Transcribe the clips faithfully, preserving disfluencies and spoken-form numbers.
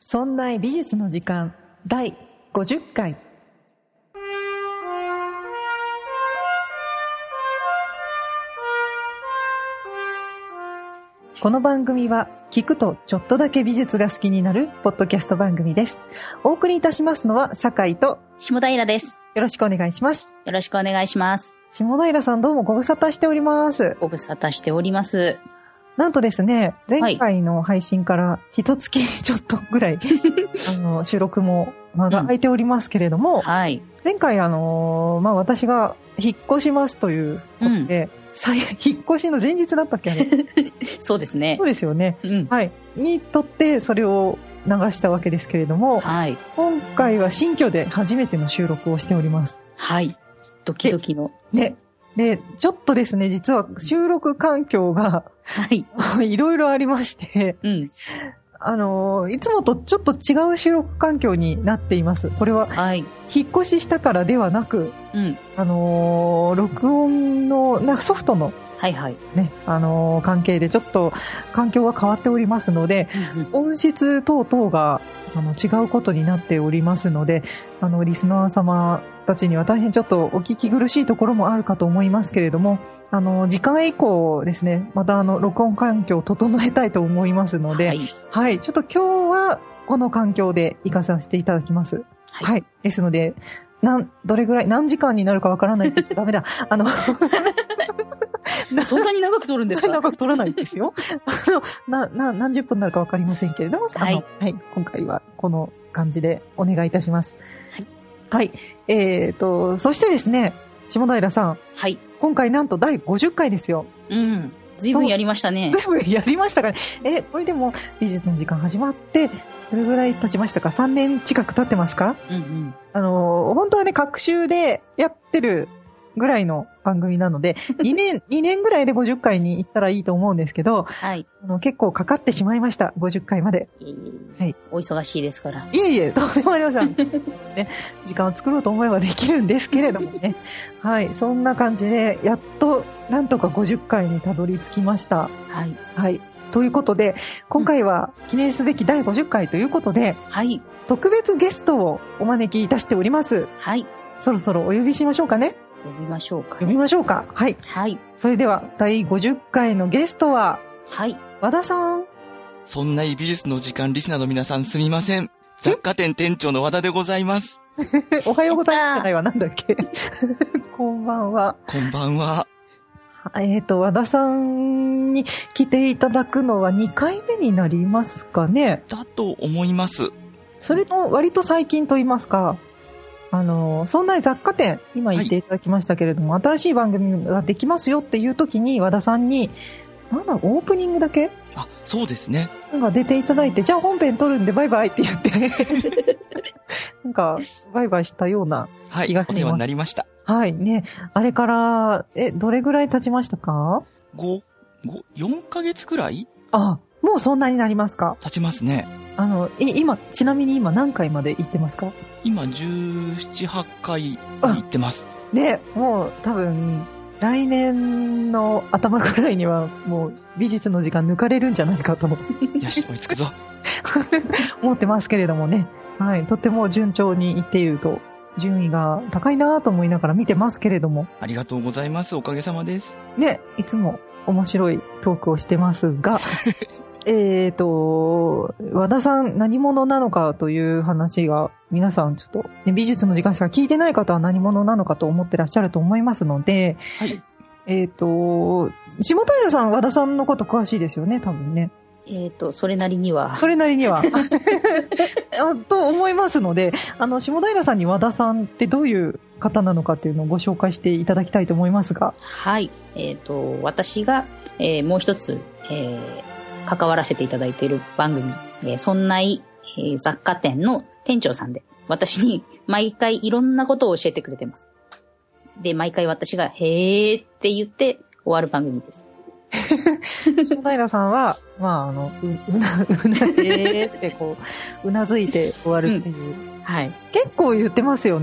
そんな美術の時間だいごじゅっかい。この番組は聞くとちょっとだけ美術が好きになるポッドキャスト番組です。お送りいたしますのは酒井と下平です。 よろしくお願いします。 よろしくお願いします。 下平さん、どうもご無沙汰しております。 ご無沙汰しております。 なんとですね、前回の配信から一月ちょっとぐらい、はい、あの収録も間が空いておりますけれども、うん、 はい、 前回あのまあ私が引っ越しますということで、うん、再引っ越しの前日だったっけあれそうですね。 そうですよね。 うん、 はい。にとってそれを流したわけですけれども、 はい、 今回は新居で初めての収録をしております。 はい。ドキドキの。 ね。で、ちょっとですね、実は収録環境が、 はい。 いろいろありまして、 うん。 あの、いつもとちょっと違う収録環境になっています。これは、 はい。 引っ越ししたからではなく、 うん。 あの、録音の、なんかソフトの、 はいはい。 ね、あの、関係でちょっと環境が変わっておりますので、うんうん、音質等々が、あの、違うことになっておりますので、あの、リスナー様たちには大変ちょっとお聞き苦しいところもあるかと思いますけれども、あの、次回以降ですね、またあの、録音環境を整えたいと思いますので、はい。はい、ちょっと今日はこの環境で活かさせていただきます。はい。はい、ですので、なん、どれぐらい、何時間になるかわからないって言ってダメだ。あの、 そんなに長く撮るんですか？ 長く撮らないんですよ。あの、な、な、何十分になるかわかりませんけれども、 はい。 あの、はい。今回はこの感じでお願いいたします。 はい。 はい。えーと、そしてですね、下平さん。 はい。 今回なんとだいごじゅっかいですよ。 うん。ずいぶんやりましたね。 ずいぶんやりましたかね。え、これでも美術の時間始まって、どれぐらい経ちましたか？ さん 年近く経ってますか？ うんうん。 あの、本当はね、各週でやってるぐらいの番組なので、にねん、にねんぐらいでごじゅっかいに行ったらいいと思うんですけど、 はい。 あの結構かかってしまいました、ごじゅっかいまで。 いいはい。 お忙しいですから。 いえいえ、とんでもありません。ね、時間を作ろうと思えばできるんですけれどもね。はい。そんな感じで、やっと、なんとかごじゅっかいにたどり着きました。 はい。 はい。ということで、今回は記念すべきだいごじゅっかいということで、 はい。 特別ゲストをお招きいたしております。 はい。 そろそろお呼びしましょうかね。 呼びましょうか、ね。 呼びましょうか。はい。 はい。 それでは、だいごじゅっかいのゲストは、 はい。 和田さん。 そんな美術の時間リスナーの皆さんすみません。雑貨店店長の和田でございます。 おはようございます。じゃないわ、なんだっけ。こんばんは。 こんばんは。 えっと、和田さんに来ていただくのはにかいめになりますかね。 だと思います。 それと割と最近と言いますか、あの、そんな雑貨店、今言っていただきましたけれども、はい、新しい番組ができますよっていう時に和田さんに、なんだ、オープニングだけあ、そうですね。 なんか出ていただいて、じゃあ本編撮るんでバイバイって言って、なんか、バイバイしたような気がします。 はい、お世話になりました。 はい、ね。あれから、え、どれぐらい経ちましたか？ ご、ご、よんかげつくらい？ あ、もうそんなになりますか？ 経ちますね。 あの、い、今、ちなみに今何回まで行ってますか？ 今、じゅうなな、はちかい行ってます。 ね、もう多分、来年の頭ぐらいにはもう美術の時間抜かれるんじゃないかと。よし、追いつくぞ。 思ってますけれどもね。はい。とても順調にいっていると、順位が高いなと思いながら見てますけれども。 ありがとうございます。おかげさまです。 ね、いつも面白いトークをしてますが、えっと、和田さん何者なのかという話が皆さんちょっと、ね、美術の時間しか聞いてない方は何者なのかと思ってらっしゃると思いますので、 はい。 えっと、下平さん和田さんのこと詳しいですよね、多分ね。 えっと、それなりには。 それなりには。あと思いますので、あの、下平さんに和田さんってどういう方なのかっていうのをご紹介していただきたいと思いますが。 はい。えっと、私が、えー、もう一つ、えー、関わらせていただいている番組、えー、そんない、えー、雑貨店の店長さんで、私に毎回いろんなことを教えてくれてます。で、毎回私が、へーって言って終わる番組です。 下平さんは、まあ、あの、う、うな、うな、へーってこう、うなずいて終わるっていう。 うん、はい。 結構言ってますよね。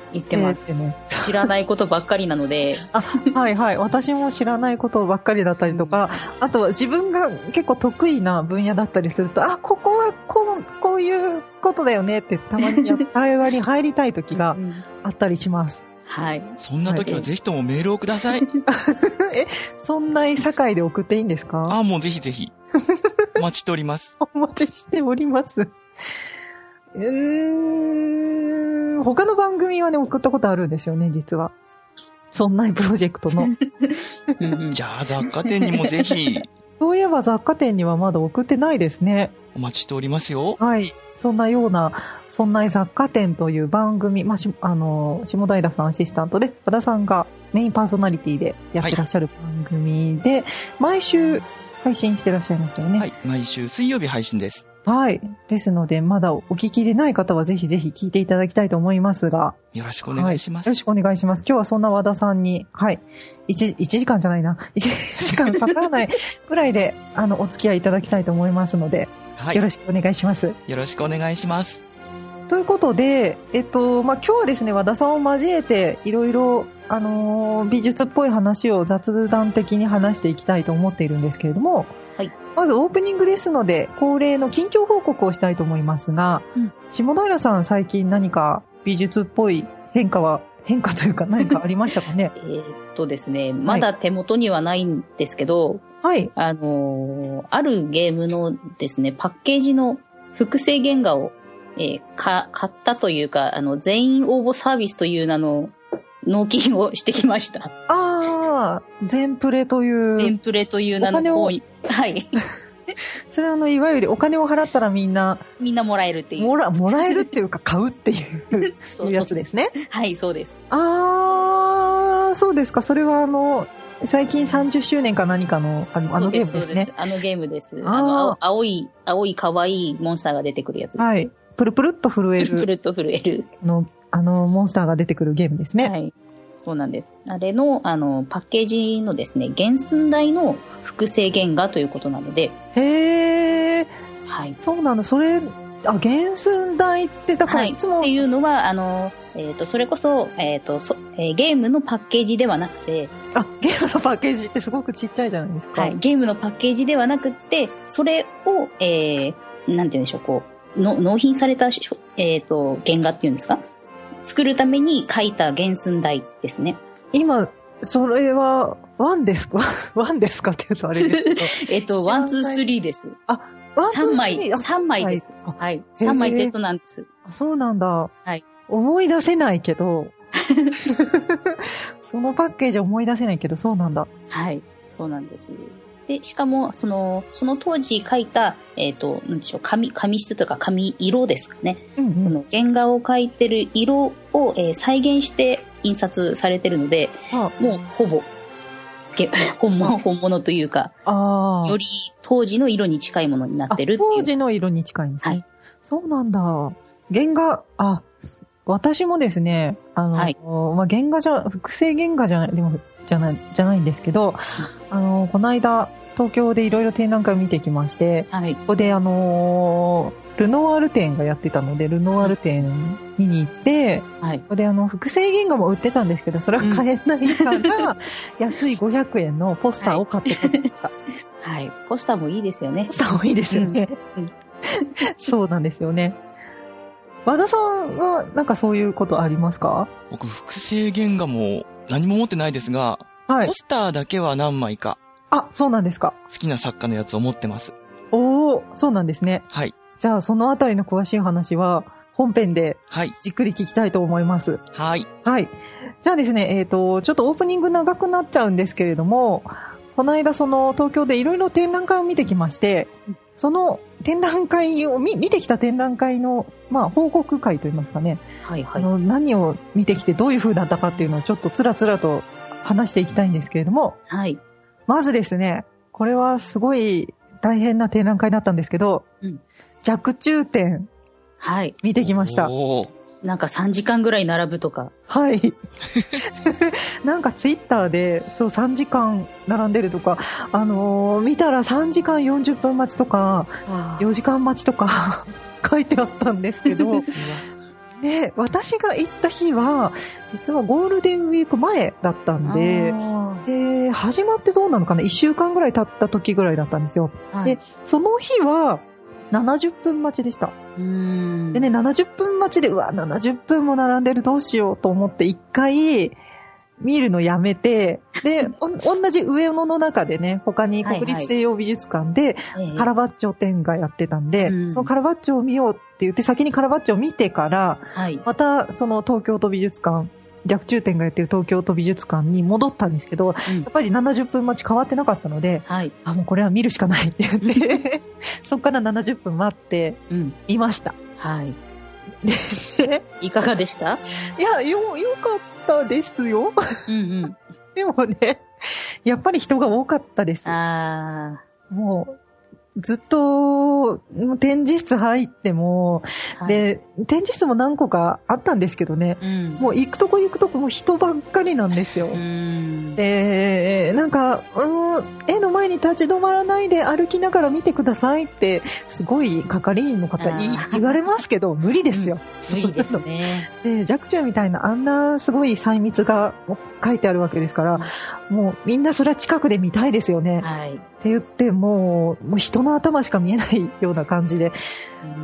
言ってます。 えーね、 知らないことばっかりなので。 あ、はいはい。私も知らないことばっかりだったりとか、うん、あとは自分が結構得意な分野だったりすると、あ、ここはこう、こういうことだよねってたまに会話に入りたい時があったりします。 はい。 そんな時はぜひともメールをください。 え、そんな境で送っていいんですか？ あ、もうぜひぜひ。お待ちしております。 お待ちしております。うーん、他の番組はね、送ったことあるんですよね、実は。そんなプロジェクトの。 じゃあ、雑貨店にもぜひ。 そういえば雑貨店にはまだ送ってないですね。 お待ちしておりますよ。 はい。そんなような、そんな雑貨店という番組、まあ、し、あの、下平さんアシスタントで、和田さんがメインパーソナリティでやってらっしゃる番組で、はい、毎週配信してらっしゃいますよね。 はい。毎週水曜日配信です。 はい。ですので、まだお聞きでない方はぜひぜひ聞いていただきたいと思いますが。 よろしくお願いします。 はい、よろしくお願いします。今日はそんな和田さんに、はい。一、一時間じゃないな。一時間かからないぐらいで、あの、お付き合いいただきたいと思いますので、はい。よろしくお願いします。 よろしくお願いします。 ということで、えっと、まあ、今日はですね、和田さんを交えて、いろいろ、あのー、美術っぽい話を雑談的に話していきたいと思っているんですけれども、はい。まずオープニングですので、恒例の近況報告をしたいと思いますが、うん、下平さん最近何か美術っぽい変化は、変化というか何かありましたかね？ えーっとですね、まだ手元にはないんですけど、はい。あのー、あるゲームのですね、パッケージの複製原画を、えー、か、買ったというか、あの、全員応募サービスという名の納金をしてきました。 ああ、全プレという。 全プレという名の方に。はい。 それはあの、いわゆるお金を払ったらみんな。 みんなもらえるっていう。 もら、もらえるっていうか買うっていうそうやつですね。 はい、そうです。 ああ、そうですか。それはあの、最近さんじゅっしゅうねんか何かの、あの、あのゲームですね。 あのゲームです。あの、青い、青い可愛いモンスターが出てくるやつです。 はい。プルプルっと震える。 プルプルっと震える。 の、あの、モンスターが出てくるゲームですね。 はい。そうなんです。あれの、あの、パッケージのですね、原寸大の複製原画ということなので。 へー。 はい。 そうなの。それ、あ、原寸大ってだからいつも、 はい、っていうのは、あの、えっ、ー、と、それこそ、えっ、ー、とそ、えー、ゲームのパッケージではなくて。 あ、ゲームのパッケージってすごくちっちゃいじゃないですか。 はい。ゲームのパッケージではなくて、それを、えー、なんて言うんでしょう、こう、の納品された、えっ、ー、と、原画っていうんですか？作るために書いた原寸大ですね。 今、それは、ワンですか？ワンですかって言うとあれですけど。 えっと、ワン、ツー、スリーです。 あ、ワン、ツー、スリー。 さんまい、さんまいです。はい。さんまいセットなんです。 あ、そうなんだ。 はい。 思い出せないけど、そのパッケージ思い出せないけど、そうなんだ。 はい。そうなんです。で、しかも、その、その当時書いた、えっ、ー、と、なんでしょう、紙、紙質とか紙色ですかね。うんうん、その原画を描いてる色を、えー、再現して印刷されてるので、はあ、もうほぼ、本物、本物というか、あより当時の色に近いものになってるっていう。 当時の色に近いんですね。はい、そうなんだ。原画、あ、私もですね、あの、はい、まあ、原画じゃ、複製原画じゃない、でも、じゃない、じゃないんですけど、あの、この間、東京でいろいろ展覧会を見てきまして、はい、ここであの、ルノワール展がやってたので、ルノワール展見に行って、はい、ここであの、複製原画も売ってたんですけど、それは買えないから、うん、安いごひゃくえんのポスターを買って帰ってきました。 はい。はい。ポスターもいいですよね。 ポスターもいいですよね。うん、そうなんですよね。和田さんはなんかそういうことありますか？ 僕、複製原画も何も持ってないですが、はい、ポスターだけは何枚か。 あ、そうなんですか。 好きな作家のやつを持ってます。 おー、そうなんですね。 はい。 じゃあ、そのあたりの詳しい話は、本編で、はい。じっくり聞きたいと思います。 はい。 はい。じゃあですね、えっと、ちょっとオープニング長くなっちゃうんですけれども、この間、その、東京でいろいろ展覧会を見てきまして、その展覧会を見、見てきた展覧会の、まあ、報告会といいますかね。はいはい。あの、何を見てきてどういう風だったかっていうのをちょっとつらつらと話していきたいんですけれども。はい。まずですね、これはすごい大変な展覧会だったんですけど、うん、若冲展。はい。見てきました。 おー。なんかさんじかんぐらい並ぶとか。 はい。なんかツイッターで、そうさんじかん並んでるとか、あのー、見たらさんじかんよんじゅっぷん待ちとか、よじかん待ちとか書いてあったんですけど、 で、私が行った日は、実はゴールデンウィーク前だったんで、で、始まってどうなのかな、いっしゅうかんぐらい経った時ぐらいだったんですよ。はい、で、その日は、ななじゅっぷん待ちでした。 うーんでね、ななじゅっぷん待ちで、うわ、ななじゅっぷんも並んでる、どうしようと思って、一回、見るのやめて、で、お同じ上野の中でね、他に国立西洋美術館でカラバッチョ展がやってたんで、はいはい、そのカラバッチョを見ようって言って、先にカラバッチョを見てから、はい、またその東京都美術館、若冲展がやってる東京都美術館に戻ったんですけど、うん、やっぱりななじゅっぷん待ち変わってなかったので、はい、あ、もうこれは見るしかないって言って、そっからななじゅっぷん待って、見ました。 うん、はい。で、いかがでした？ いや、よ、よかったですよ。うんうん。でもね、やっぱり人が多かったです。ああ。もう、ずっと、展示室入っても、はい、で、展示室も何個かあったんですけどね、うん、もう行くとこ行くとこも人ばっかりなんですよ。うん、で、なんか、うん、絵の前に立ち止まらないで歩きながら見てくださいって、すごい係員の方言われますけど、無理ですよ。 うん、無理ですね。 で、若冲みたいなあんなすごい細密が書いてあるわけですから、うん、もうみんなそれは近くで見たいですよね。はい、って言って、もう、もう人の頭しか見えないような感じで、うん、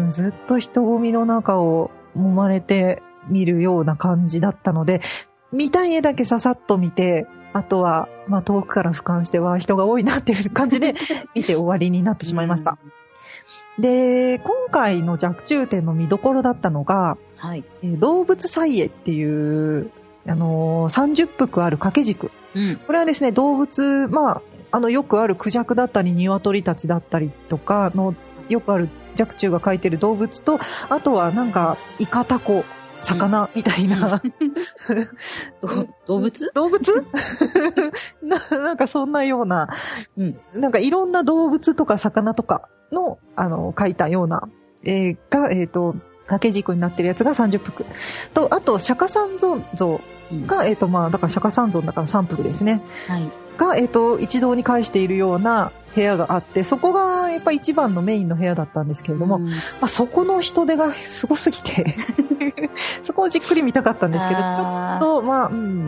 ずっと人混みの中を揉まれて見るような感じだったので、見たい絵だけささっと見て、あとは、まあ遠くから俯瞰しては人が多いなっていう感じで見て終わりになってしまいました。で、今回の若冲展の見どころだったのが、はい、動物彩絵っていう、あのー、さんじゅっぷくある掛け軸。うん、これはですね、動物、まあ、あの、よくあるクジャクだったり、鶏たちだったりとかの、よくある若冲が描いてる動物と、あとはなんか、イカタコ、魚みたいな。 うん、動物動物な, なんかそんなような、うん、なんかいろんな動物とか魚とかの、あの、描いたような絵が、えっと、掛け軸になってるやつがさんじゅっぷく。と、あと、釈迦三尊像が、うん、えっと、まあ、だから釈迦三尊だからさんぷくですね。はい。が、えっと、一堂に会しているような部屋があって、そこがやっぱ一番のメインの部屋だったんですけれども、うんまあ、そこの人手がすごすぎて、そこをじっくり見たかったんですけど、ちょっと、まあ、うん、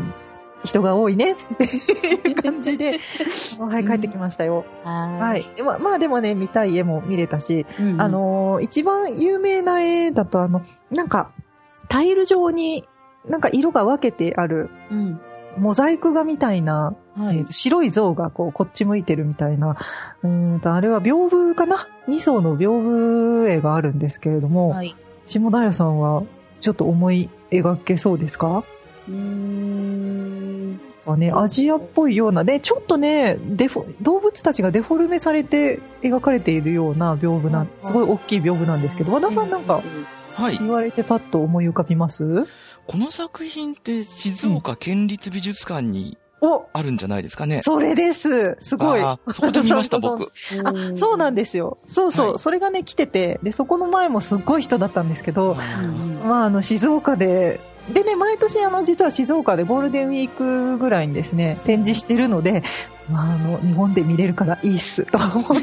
人が多いねっていう感じで、はい、帰ってきましたよ。うん、はい。まあ、まあでもね、見たい絵も見れたし、うんうん、あのー、一番有名な絵だと、あの、なんか、タイル状になんか色が分けてある、うんモザイク画みたいな、はい、えーと、白い像がこう、こっち向いてるみたいな、うーんと、あれは屏風かな？に層の屏風絵があるんですけれども、はい、下平さんはちょっと思い描けそうですか？うーん。ね、アジアっぽいような、で、ちょっとね、デフォ、動物たちがデフォルメされて描かれているような屏風な、すごい大きい屏風なんですけど、和田さんなんか、はい。言われてパッと思い浮かびます？ この作品って静岡県立美術館にあるんじゃないですかね。 それです。すごい。 あ、そこで見ました、僕。 あ、そうなんですよ。そうそう、はい。それがね、来てて、で、そこの前もすっごい人だったんですけど、まあ、あの、静岡で、でね、毎年あの、実は静岡でゴールデンウィークぐらいにですね、展示してるので、まあ、あの、日本で見れるからいいっす、と思って。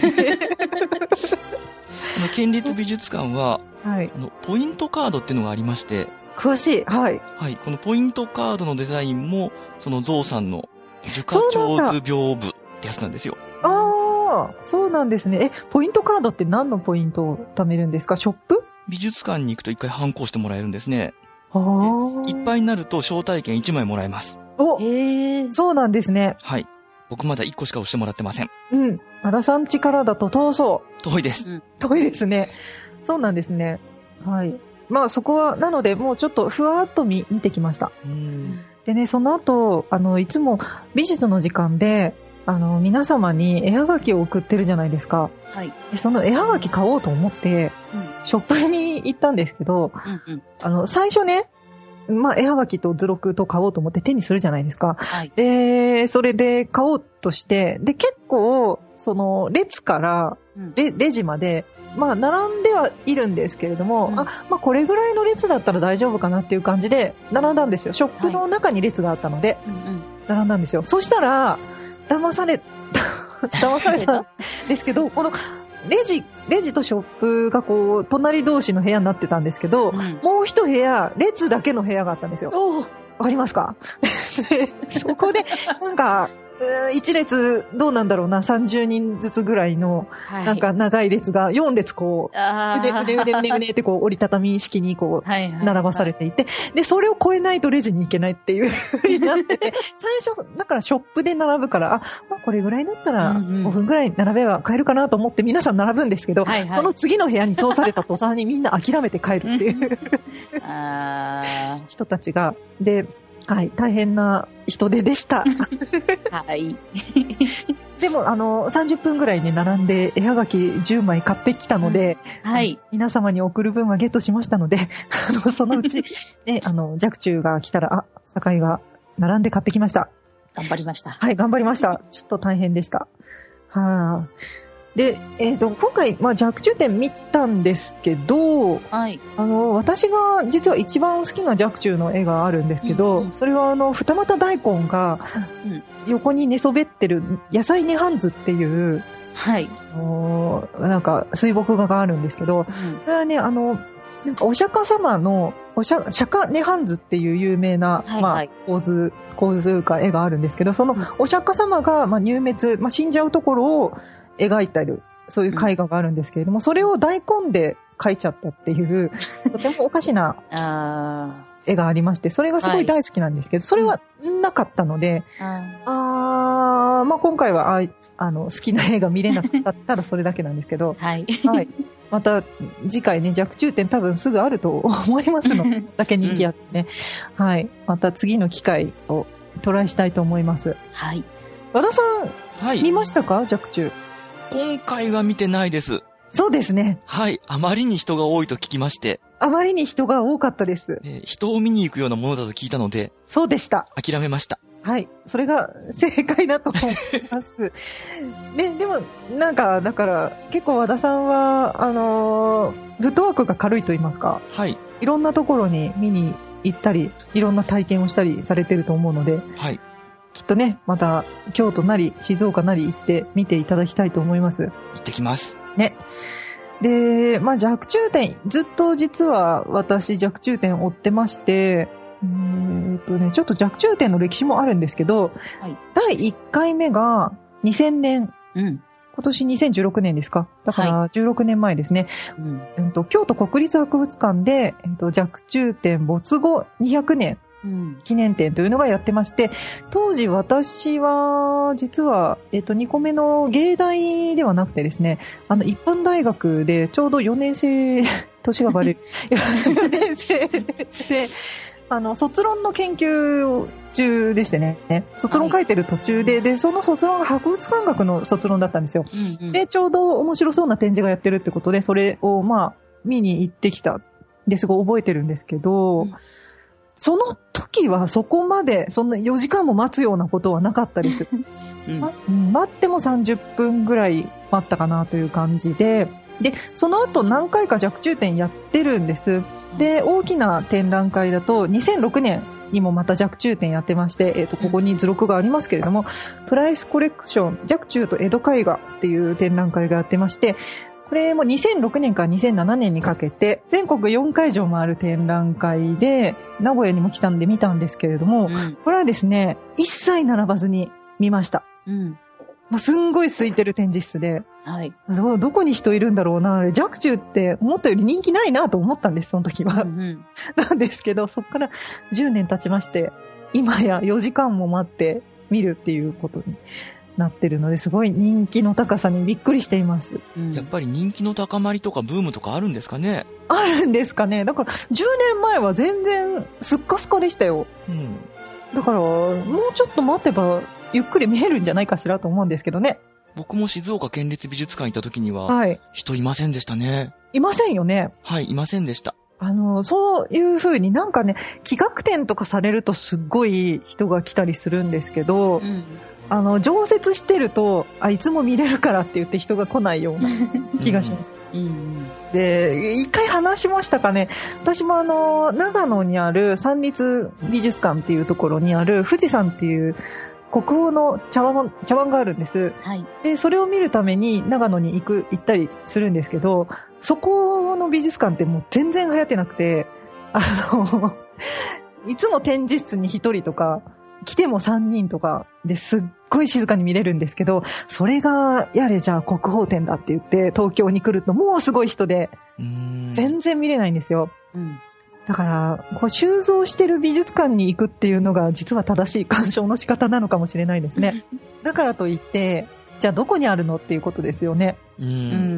県立美術館は、はい、あのポイントカードっていうのがありまして。 詳しい。はい。 はい。このポイントカードのデザインも、そのゾウさんの樹花長図屏風ってやつなんですよ。 ああ、そうなんですね。え、ポイントカードって何のポイントを貯めるんですか？ショップ？ 美術館に行くと一回反抗してもらえるんですね。 ああ。 いっぱいになると招待券いちまいもらえます。 お、へえ。そうなんですね。 はい。僕まだいっこしか押してもらってません。 うん。和田さん家からだと遠そう。 遠いです。うん、 遠いですね。そうなんですね。はい。まあそこは、なのでもうちょっとふわーっと見、見てきました。うんでね、その後、あの、いつも美術の時間で、あの、皆様に絵はがきを送ってるじゃないですか。はい。でその絵はがき買おうと思って、うん、ショップに行ったんですけど、うんうん、あの、最初ね、まあ、絵はがきと図録と買おうと思って手にするじゃないですか。はい。で、それで買おうとして、で、結構、その、列からレ、レジまで、まあ、並んではいるんですけれども、うん、あ、まあ、これぐらいの列だったら大丈夫かなっていう感じで、並んだんですよ。ショップの中に列があったので、はいうんうん、並んだんですよ。そしたら、騙され、騙されたんですけど、この、 レジ、レジとショップがこう、隣同士の部屋になってたんですけど、うん、もう一部屋、列だけの部屋があったんですよ。わかりますか？そこで、なんか、一列、どうなんだろうな、さんじゅうにんずつぐらいの、なんか長い列がよん列こう、腕、腕、腕、腕、腕ってこう折りたたみ式にこう、並ばされていて、で、それを超えないとレジに行けないっていう風になってて、最初、だからショップで並ぶから、あ、まあ、これぐらいだったらごふんぐらい並べば買えるかなと思って皆さん並ぶんですけど、はいはい、この次の部屋に通された途端にみんな諦めて帰るっていう人たちが、で、はい、大変な人手でした。 はい。 でも、あの、さんじゅっぷんぐらいね、並んで絵はがきじゅうまい買ってきたので、 うん、はい。 皆様に送る分はゲットしましたので、あの、そのうち、ね、あの、若冲が来たら、あ、酒井が並んで買ってきました。 頑張りました。 はい、頑張りました。ちょっと大変でした。はあ。で、えっと、今回、まあ、若冲展見たんですけど、 はい。 あの、私が実は一番好きな若冲の絵があるんですけど、うんうん、それはあの、二股大根が横に寝そべってる野菜涅槃図っていう、 はい。 なんか水墨画があるんですけど、うん、それはね、あの、なんかお釈迦様の、お釈迦涅槃図っていう有名な、はいはい、まあ、構図、構図か絵があるんですけど、そのお釈迦様が、まあ、入滅、まあ、死んじゃうところを、描いてる、そういう絵画があるんですけれども、うん、それを大根で描いちゃったっていう、とてもおかしな絵がありまして、それがすごい大好きなんですけど、はい、それはなかったので、うん、あー、まあ、今回は、あ、あの、好きな絵が見れなかったらそれだけなんですけど、 はい。 はい。また、次回ね、若冲展多分すぐあると思いますので、だけ人気あってね、うん、はい。また次の機会をトライしたいと思います。 はい。 和田さん、はい、見ましたか？若冲。 今回は見てないです。 そうですね。 はい。あまりに人が多いと聞きまして。 あまりに人が多かったです。 えー、人を見に行くようなものだと聞いたので。 そうでした。 諦めました。 はい。それが正解だと思います。で、でも、なんか、だから、結構和田さんは、あのー、フットワークが軽いと言いますか。 はい。 いろんなところに見に行ったり、いろんな体験をしたりされてると思うので。 はい。 きっとね、また京都なり静岡なり行って見ていただきたいと思います。 行ってきます。 ね。で、まあ若冲展、ずっと実は私若冲展追ってまして、うーんとね、ちょっと若冲展の歴史もあるんですけど、はい、だいいっかいめがにせんねん。うん。今年にせんじゅうろくねんですか。だからじゅうろくねんまえですね。はい、うん、と京都国立博物館で、えっと、若冲展没後にひゃくねん。うん、記念展というのがやってまして、当時私は、実は、えっと、にこめの芸大ではなくてですね、あの、一般大学でちょうどよねん生、年がバレる、よねん生で、あの、卒論の研究中でしてね、卒論書いてる途中で、はい、で、その卒論が博物館学の卒論だったんですよ。うんうん、で、ちょうど面白そうな展示がやってるってことで、それを、まあ、見に行ってきた。で、すごい覚えてるんですけど、うん、その時はそこまで、そんなよじかんも待つようなことはなかったです。うんま、待ってもさんじゅっぷんぐらい待ったかなという感じで、で、その後何回か若冲展やってるんです。で、大きな展覧会だとにせんろくねんにもまた若冲展やってまして、えっと、ここに図録がありますけれども、プライスコレクション、若冲と江戸絵画っていう展覧会がやってまして、これもにせんろくねんからにせんななねんにかけて全国よんかいじょうもある展覧会で名古屋にも来たんで見たんですけれども、うん、これはですね、一切並ばずに見ました。うん、もうすんごい空いてる展示室で、はい、ど, どこに人いるんだろうな、若冲って思ったより人気ないなと思ったんです、その時は。うんうん、なんですけど、そこからじゅうねん経ちまして、今やよじかんも待って見るっていうことになってるので、すごい人気の高さにびっくりしています。 うん、やっぱり人気の高まりとかブームとかあるんですかね。 あるんですかね。だからじゅうねんまえは全然スッカスカでしたよ。うん、だからもうちょっと待てばゆっくり見れるんじゃないかしらと思うんですけどね。 僕も静岡県立美術館行った時には、はい、人いませんでしたね。 いませんよね。 はい、いませんでした。 あの、そういう風になんかね、企画展とかされるとすっごい人が来たりするんですけど、うん、あの、常設してると、あ、いつも見れるからって言って人が来ないような気がします。うんうん、で、一回話しましたかね。私もあの、長野にある三立美術館っていうところにある富士山っていう、 国宝の茶碗、茶碗があるんです。 はい。 で、それを見るために長野に行く、行ったりするんですけど、そこの美術館ってもう全然流行ってなくて、あの、いつも展示室に一人とか、来ても三人とかですっごい静かに見れるんですけど、それがやれじゃあ国宝展だって言って東京に来るともうすごい人で、全然見れないんですよ。うん、だから、こう収蔵してる美術館に行くっていうのが実は正しい鑑賞の仕方なのかもしれないですね。だからといって、じゃあどこにあるのっていうことですよね。うん、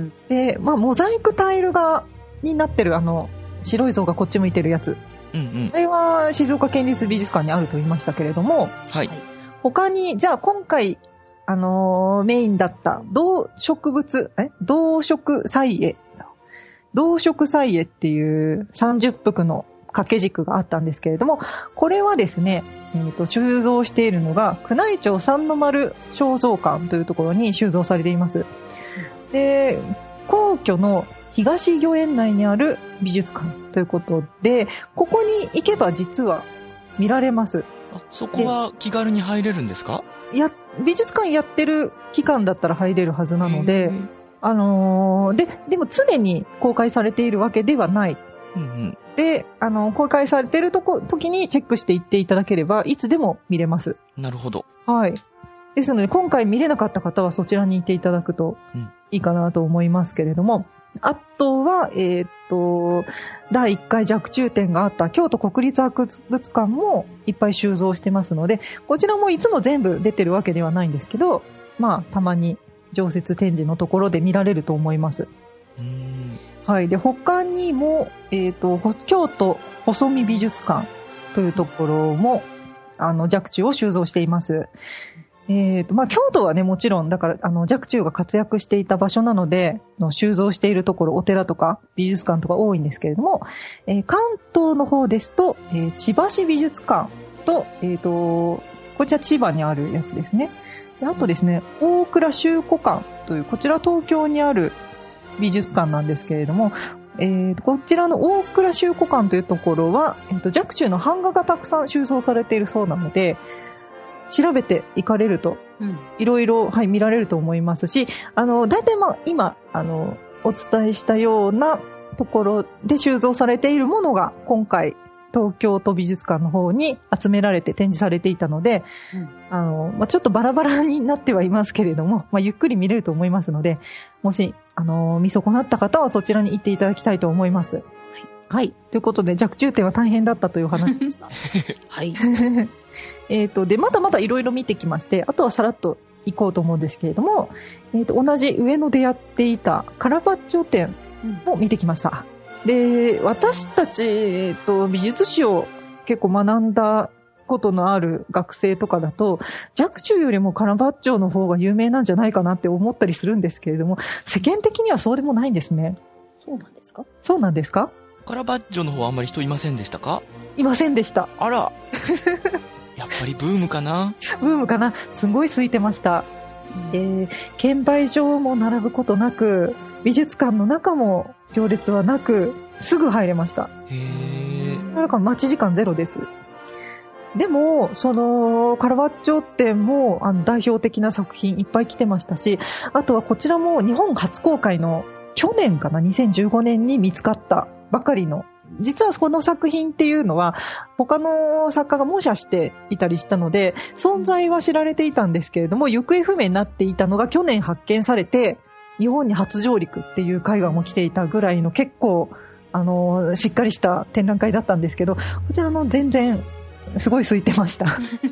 で、まあモザイクタイルが、になってるあの、白い像がこっち向いてるやつ。うんうん、あれは静岡県立美術館にあると言いましたけれども、はい、他に、じゃあ今回、あのー、メインだった動植物、え動植彩絵。動植彩絵っていうさんじゅっぷくの掛け軸があったんですけれども、これはですね、えーと、収蔵しているのが、宮内庁三の丸肖像館というところに収蔵されています。で、皇居の東御苑内にある美術館ということで、ここに行けば実は見られます。 あ、そこは気軽に入れるんですか？ や、美術館やってる期間だったら入れるはずなので、あのー、で、でも常に公開されているわけではない。うんうん、で、あの、公開されているとこ、時にチェックしていっていただければ、いつでも見れます。 なるほど。 はい。ですので、今回見れなかった方はそちらに行っていただくといいかなと思いますけれども、うんあとは、えー、っと、だいいっかい若冲展があった京都国立博物館もいっぱい収蔵してますので、こちらもいつも全部出てるわけではないんですけど、まあ、たまに常設展示のところで見られると思います。うんはい。で、他にも、えー、っと、京都細見美術館というところも、あの、若冲を収蔵しています。えっと、まあ、京都はね、もちろん、だから、あの、若冲が活躍していた場所なので、の収蔵しているところ、お寺とか美術館とか多いんですけれども、えー、関東の方ですと、えー、千葉市美術館と、えっと、こちら千葉にあるやつですね。であとですね、大倉修古館という、こちら東京にある美術館なんですけれども、えー、こちらの大倉修古館というところは、えーと、若冲の版画がたくさん収蔵されているそうなので、調べていかれると、いろいろ、はい、見られると思いますし、あの、大体まあ、今、あの、お伝えしたようなところで収蔵されているものが、今回、東京都美術館の方に集められて展示されていたので、うん、あの、まあ、ちょっとバラバラになってはいますけれども、まあ、ゆっくり見れると思いますので、もし、あの、見損なった方はそちらに行っていただきたいと思います。はい。はい、ということで、若冲展は大変だったという話でした。 はい。 えっと、で、まだまだいろいろ見てきまして、あとはさらっと行こうと思うんですけれども、えっと、同じ上野でやっていたカラバッチョ展も見てきました。うん、で、私たち、えっと、美術史を結構学んだことのある学生とかだと、若冲よりもカラバッチョの方が有名なんじゃないかなって思ったりするんですけれども、世間的にはそうでもないんですね。 そうなんですか？ そうなんですか？ カラバッチョの方はあんまり人いませんでしたか？ いませんでした。 あら。やっぱりブームかな？ ブームかな？すごい空いてました。で、券売所も並ぶことなく、美術館の中も行列はなく、すぐ入れました。へー。だから待ち時間ゼロです。でも、その、カラバッチョ展もあの代表的な作品いっぱい来てましたし、あとはこちらも日本初公開の去年かな、にせんじゅうごねんに見つかったばかりの、実はこの作品っていうのは他の作家が模写していたりしたので存在は知られていたんですけれども、行方不明になっていたのが去年発見されて日本に初上陸っていう海岸も来ていたぐらいの結構あのしっかりした展覧会だったんですけど、こちらの全然すごい空いてました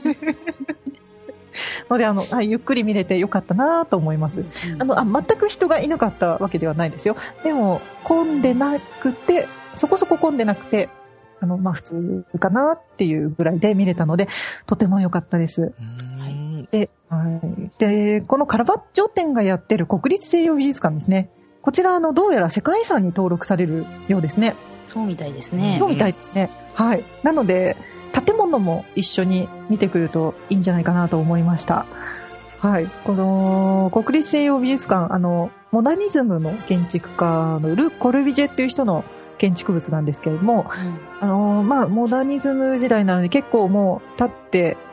のであの、はい、ゆっくり見れてよかったなと思います。あのあ全く人がいなかったわけではないですよ。でも混んでなくて、そこそこ混んでなくて、あの、まあ、普通かなっていうぐらいで見れたので、とても良かったです。で、はい。で、このカラバッチョ展がやってる国立西洋美術館ですね。こちら、あの、どうやら世界遺産に登録されるようですね。 そうみたいですね。 そうみたいですね。はい。なので、建物も一緒に見てくるといいんじゃないかなと思いました。はい。この、国立西洋美術館、あの、モダニズムの建築家のル・コルビジェっていう人の建築物なんですけれども、うん、あの、まあ、モダニズム時代なので結構もう経って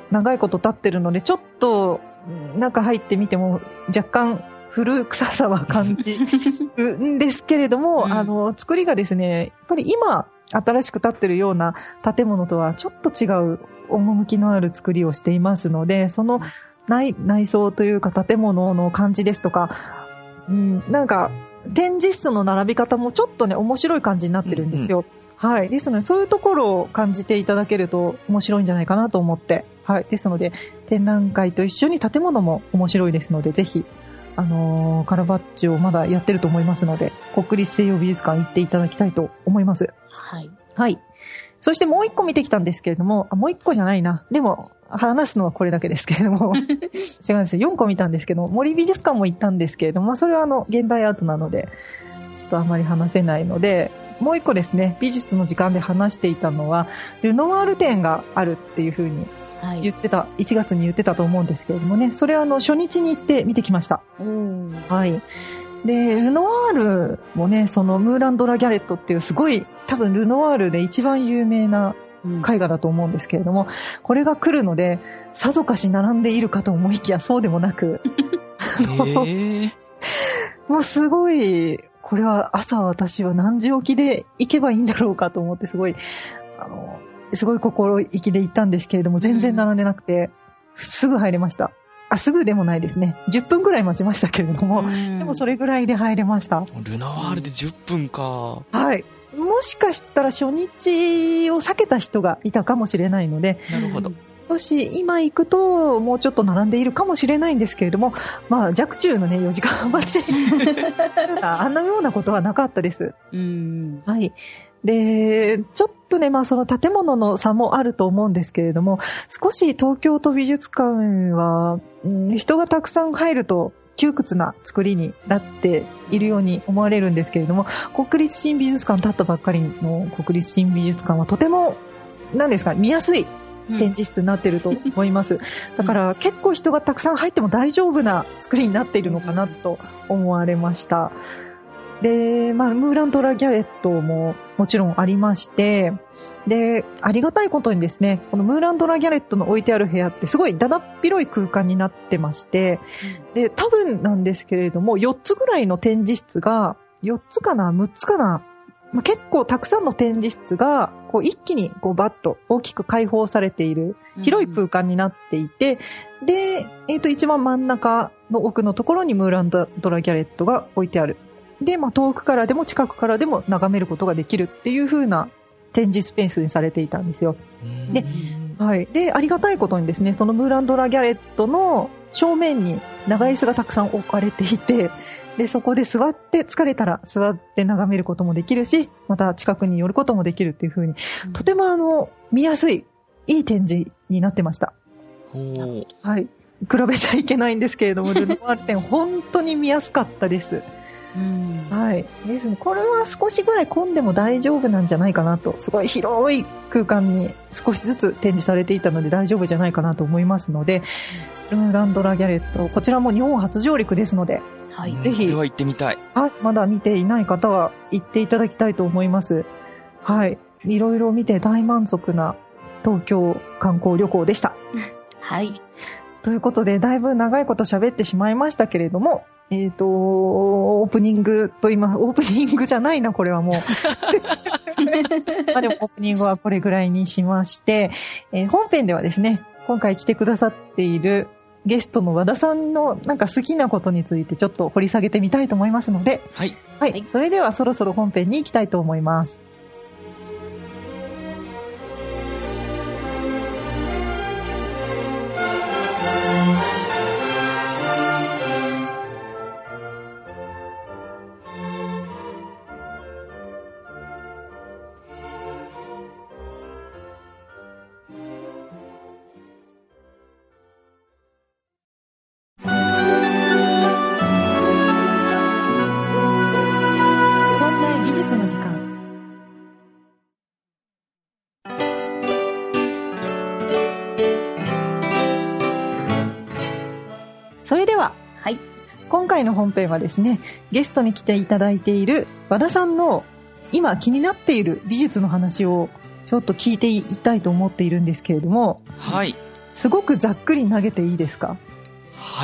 長いこと経ってるので、ちょっと中入ってみても若干古臭さは感じるんですけれども、うん、あの、作りがですね、やっぱり今、新しく建ってるような建物とはちょっと違う趣のある作りをしていますので、その内、内装というか建物の感じですとか、うん、なんか展示室の並び方もちょっとね、面白い感じになってるんですよ。うんうん、はい。ですので、そういうところを感じていただけると面白いんじゃないかなと思って、はい。ですので、展覧会と一緒に建物も面白いですので、ぜひ、あのー、カラバッチョまだやってると思いますので、国立西洋美術館行っていただきたいと思います。 はい。 はい。そしてもう一個見てきたんですけれども、あ、もう一個じゃないな。でも、話すのはこれだけですけれども、違うんですよ。よんこ見たんですけど、森美術館も行ったんですけれども、まあ、それはあの、現代アートなので、ちょっとあまり話せないので、もう一個ですね、美術の時間で話していたのは、ルノワール展があるっていうふうに言ってた、はい、いちがつに言ってたと思うんですけれどもね、それはあの、初日に行って見てきました。 うん、 はい。で、ルノワールもね、そのムーランド・ラ・ギャレットっていうすごい、多分ルノワールで一番有名な絵画だと思うんですけれども、うん、これが来るので、さぞかし並んでいるかと思いきやそうでもなく、もうすごい、これは朝私は何時起きで行けばいいんだろうかと思ってすごい、あの、すごい心意気で行ったんですけれども、全然並んでなくて、うん、すぐ入れました。あ、すぐでもないですね。じゅっぷんぐらい待ちましたけれども、でもそれぐらいで入れました。 ルナワールでじゅっぷんか。 はい。もしかしたら初日を避けた人がいたかもしれないので、 なるほど。 少し今行くともうちょっと並んでいるかもしれないんですけれども、まあ若冲のねよじかん待ちあんなようなことはなかったです。 うん、 はい。で、ちょっとね、まあその建物の差もあると思うんですけれども、少し東京都美術館は、うん、人がたくさん入ると窮屈な作りになっているように思われるんですけれども、国立新美術館建ったばっかりの国立新美術館はとても、何ですか、見やすい展示室になっていると思います。だから結構人がたくさん入っても大丈夫な作りになっているのかなと思われました。で、まあ、ムーランド・ラ・ギャレットももちろんありまして、で、ありがたいことにですね、このムーランド・ラ・ギャレットの置いてある部屋ってすごいだだっ広い空間になってまして、で、多分なんですけれども、よっつぐらいの展示室が、よっつかな、むっつかな、まあ、結構たくさんの展示室が、こう一気にこうバッと大きく開放されている広い空間になっていて、うん、で、えっと、一番真ん中の奥のところにムーランド・ラ・ギャレットが置いてある。で、まあ、遠くからでも近くからでも眺めることができるっていう風な展示スペースにされていたんですよ。で、はい。で、ありがたいことにですね、そのムーランド・ラ・ギャレットの正面に長椅子がたくさん置かれていて、で、そこで座って疲れたら座って眺めることもできるし、また近くに寄ることもできるっていう風に、とてもあの、見やすい、いい展示になってました。 ほう。 はい。比べちゃいけないんですけれども、ルノワール展本当に見やすかったです。 うん、 はい。ですね。これは少しぐらい混んでも大丈夫なんじゃないかなと。すごい広い空間に少しずつ展示されていたので大丈夫じゃないかなと思いますので、ルムランド・ラ・ギャレット、こちらも日本初上陸ですので、 はい、 ぜひ。 これは行ってみたい。 はい。まだ見ていない方は行っていただきたいと思います。はい。いろいろ見て大満足な東京観光旅行でした。 はい。 ということで、だいぶ長いこと喋ってしまいましたけれども、えっと、オープニングと今、オープニングじゃないな、これはもう。まあでもオープニングはこれぐらいにしまして、えー、本編ではですね、今回来てくださっているゲストの和田さんのなんか好きなことについてちょっと掘り下げてみたいと思いますので、 はい。 はい。それではそろそろ本編に行きたいと思います。それでは、 はい、 今回の本編はですね、ゲストに来ていただいている和田さんの今気になっている美術の話をちょっと聞いていきたいと思っているんですけれども、 はい。 すごくざっくり投げていいですか？ はい。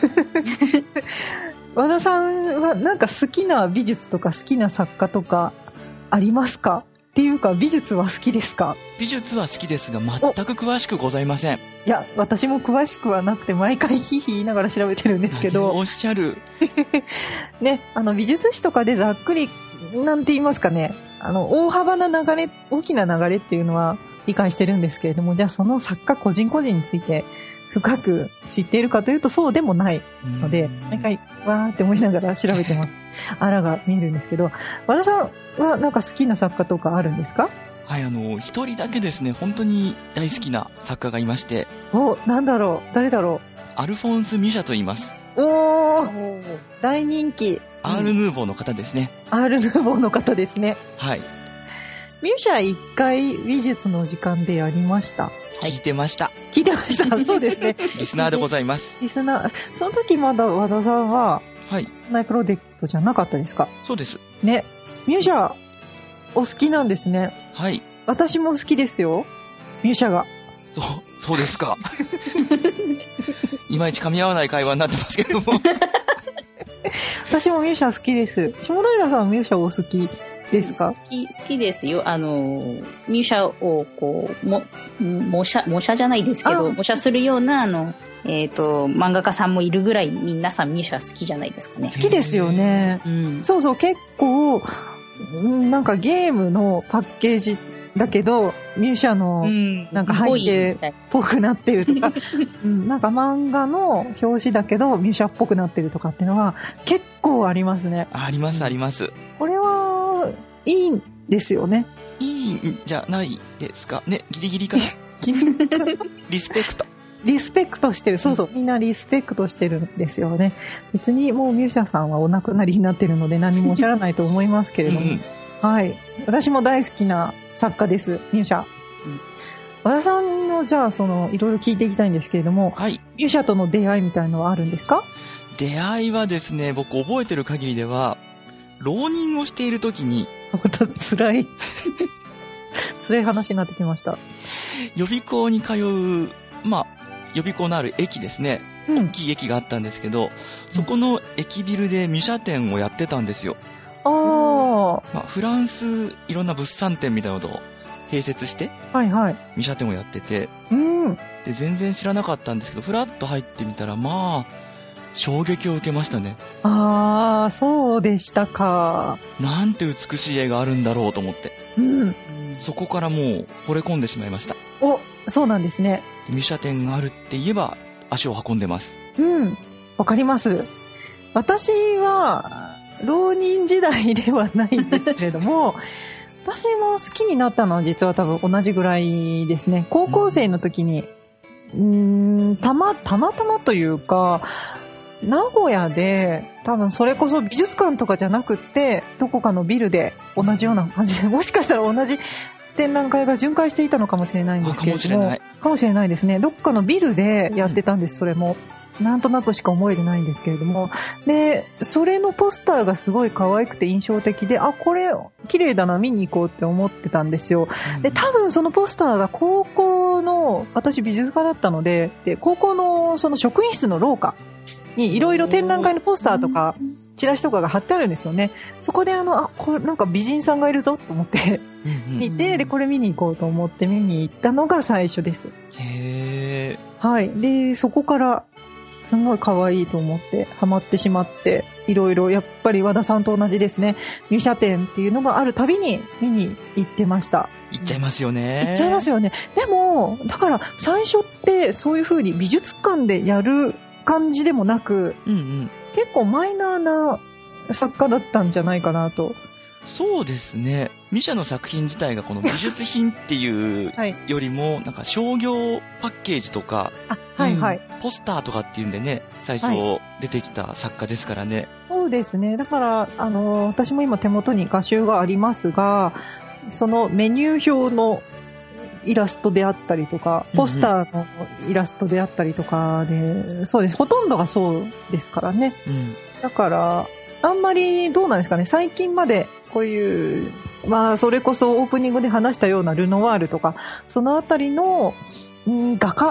和田さんはなんか好きな美術とか好きな作家とかありますか？っていうか美術は好きですか？ 美術は好きですが全く詳しくございません。 いや、私も詳しくはなくて毎回ヒーヒー言いながら調べてるんですけど。 おっしゃる。 ね、あの美術史とかでざっくりなんて言いますかね、あの大幅な流れ、大きな流れっていうのは理解してるんですけれども、じゃあその作家個人個人について深く知っているかというとそうでもないので、毎回わーって思いながら調べてます。あらが見えるんですけど、和田さんはなんか好きな作家とかあるんですか？ はい、あの一人だけですね、本当に大好きな作家がいまして。 お、なんだろう、誰だろう。アルフォンス・ミュシャと言います。 おー、大人気。 アール・ヌーボーの方ですね。 アール・ヌーボーの方ですね。 はい。 ミュシャ一回美術の時間でやりました。 聞いてました。 聞いてました。そうですね。 リスナーでございます。 リスナー。その時まだ和田さんは、 はい。 ナイプロジェクトじゃなかったですか？ そうです。 ね。ミュシャ、お好きなんですね。 はい。 私も好きですよ。ミュシャが。 そう、そうですか。いまいち噛み合わない会話になってますけども。 私もミュシャ好きです。下平さんはミュシャお好きですか？ 好き、好きですよ。あの、ミュシャをこう、も、模写、模写じゃないですけど、模写するような、あの、えっと、漫画家さんもいるぐらい皆さんミュシャ好きじゃないですかね。 好きですよね。うん、そうそう、結構、なんかゲームのパッケージだけど、ミュシャのなんか背景っぽくなってるとか、うん、なんか漫画の表紙だけどミュシャっぽくなってるとかっていうのは結構ありますね。 ありますあります。 これはいいんですよね。 いいんじゃないですかね。ギリギリかな。リスペクト。 リスペクトしてる。そうそう。みんなリスペクトしてるんですよね。別にもうミュシャさんはお亡くなりになってるので何もおっしゃらないと思いますけれども。うん、はい。私も大好きな作家です。ミュシャ。和田さんの、じゃあ、その、いろいろ聞いていきたいんですけれども。 はい。 ミュシャとの出会いみたいのはあるんですか？ 出会いはですね、僕覚えてる限りでは、浪人をしている時に。 また辛い。辛い話になってきました。 予備校に通う、まあ、予備校のある駅ですね。うん、大きい駅があったんですけど、そこの駅ビルでミュシャ展をやってたんですよ。 ああ、 まあ、フランスいろんな物産展みたいなのを併設して、 はいはい。 ミュシャ展をやってて、 うん。 で、全然知らなかったんですけど、ふらっと入ってみたら、まあ、衝撃を受けましたね。 ああ、そうでしたか。 なんて美しい絵があるんだろうと思って。 うん。 そこからもう惚れ込んでしまいました。 お、そうなんですね。 ミュシャ展があるって言えば足を運んでます。 うん。わかります。私は、浪人時代ではないんですけれども、私も好きになったのは実は多分同じぐらいですね。高校生の時に、うーん、たま、たまたまというか、名古屋で、多分それこそ美術館とかじゃなくって、どこかのビルで同じような感じで、もしかしたら同じ展覧会が巡回していたのかもしれないんですけれども、かもしれない。かもしれないですね。どっかのビルでやってたんです、それも。なんとなくしか思えてないんですけれども。で、それのポスターがすごい可愛くて印象的で、あ、これ綺麗だな、見に行こうって思ってたんですよ。で、多分そのポスターが高校の、私美術科だったので、で、高校のその職員室の廊下にいろいろ展覧会のポスターとか、チラシとかが貼ってあるんですよね。そこであの、あ、これなんか美人さんがいるぞと思って見て、で、これ見に行こうと思って見に行ったのが最初です。 へー。 はい。で、そこから、すごい可愛いと思ってハマってしまって、いろいろやっぱり和田さんと同じですね。ミュシャ展っていうのがあるたびに見に行ってました。 行っちゃいますよね。 行っちゃいますよね。でも、だから最初ってそういう風に美術館でやる感じでもなく、 うんうん、結構マイナーな作家だったんじゃないかなと。 そうですね。ミシャの作品自体がこの美術品っていうよりも、なんか商業パッケージとか、 あ、はいはい、 うん、ポスターとかっていうんでね、最初出てきた作家ですからね。はい、 そうですね。だから、あの、私も今手元に画集がありますが、そのメニュー表のイラストであったりとか、ポスターのイラストであったりとかで、うんうん、そうです。ほとんどがそうですからね。うん、だから、あんまりどうなんですかね、最近までこういう、まあそれこそオープニングで話したようなルノワールとか、そのあたりの、うん、画家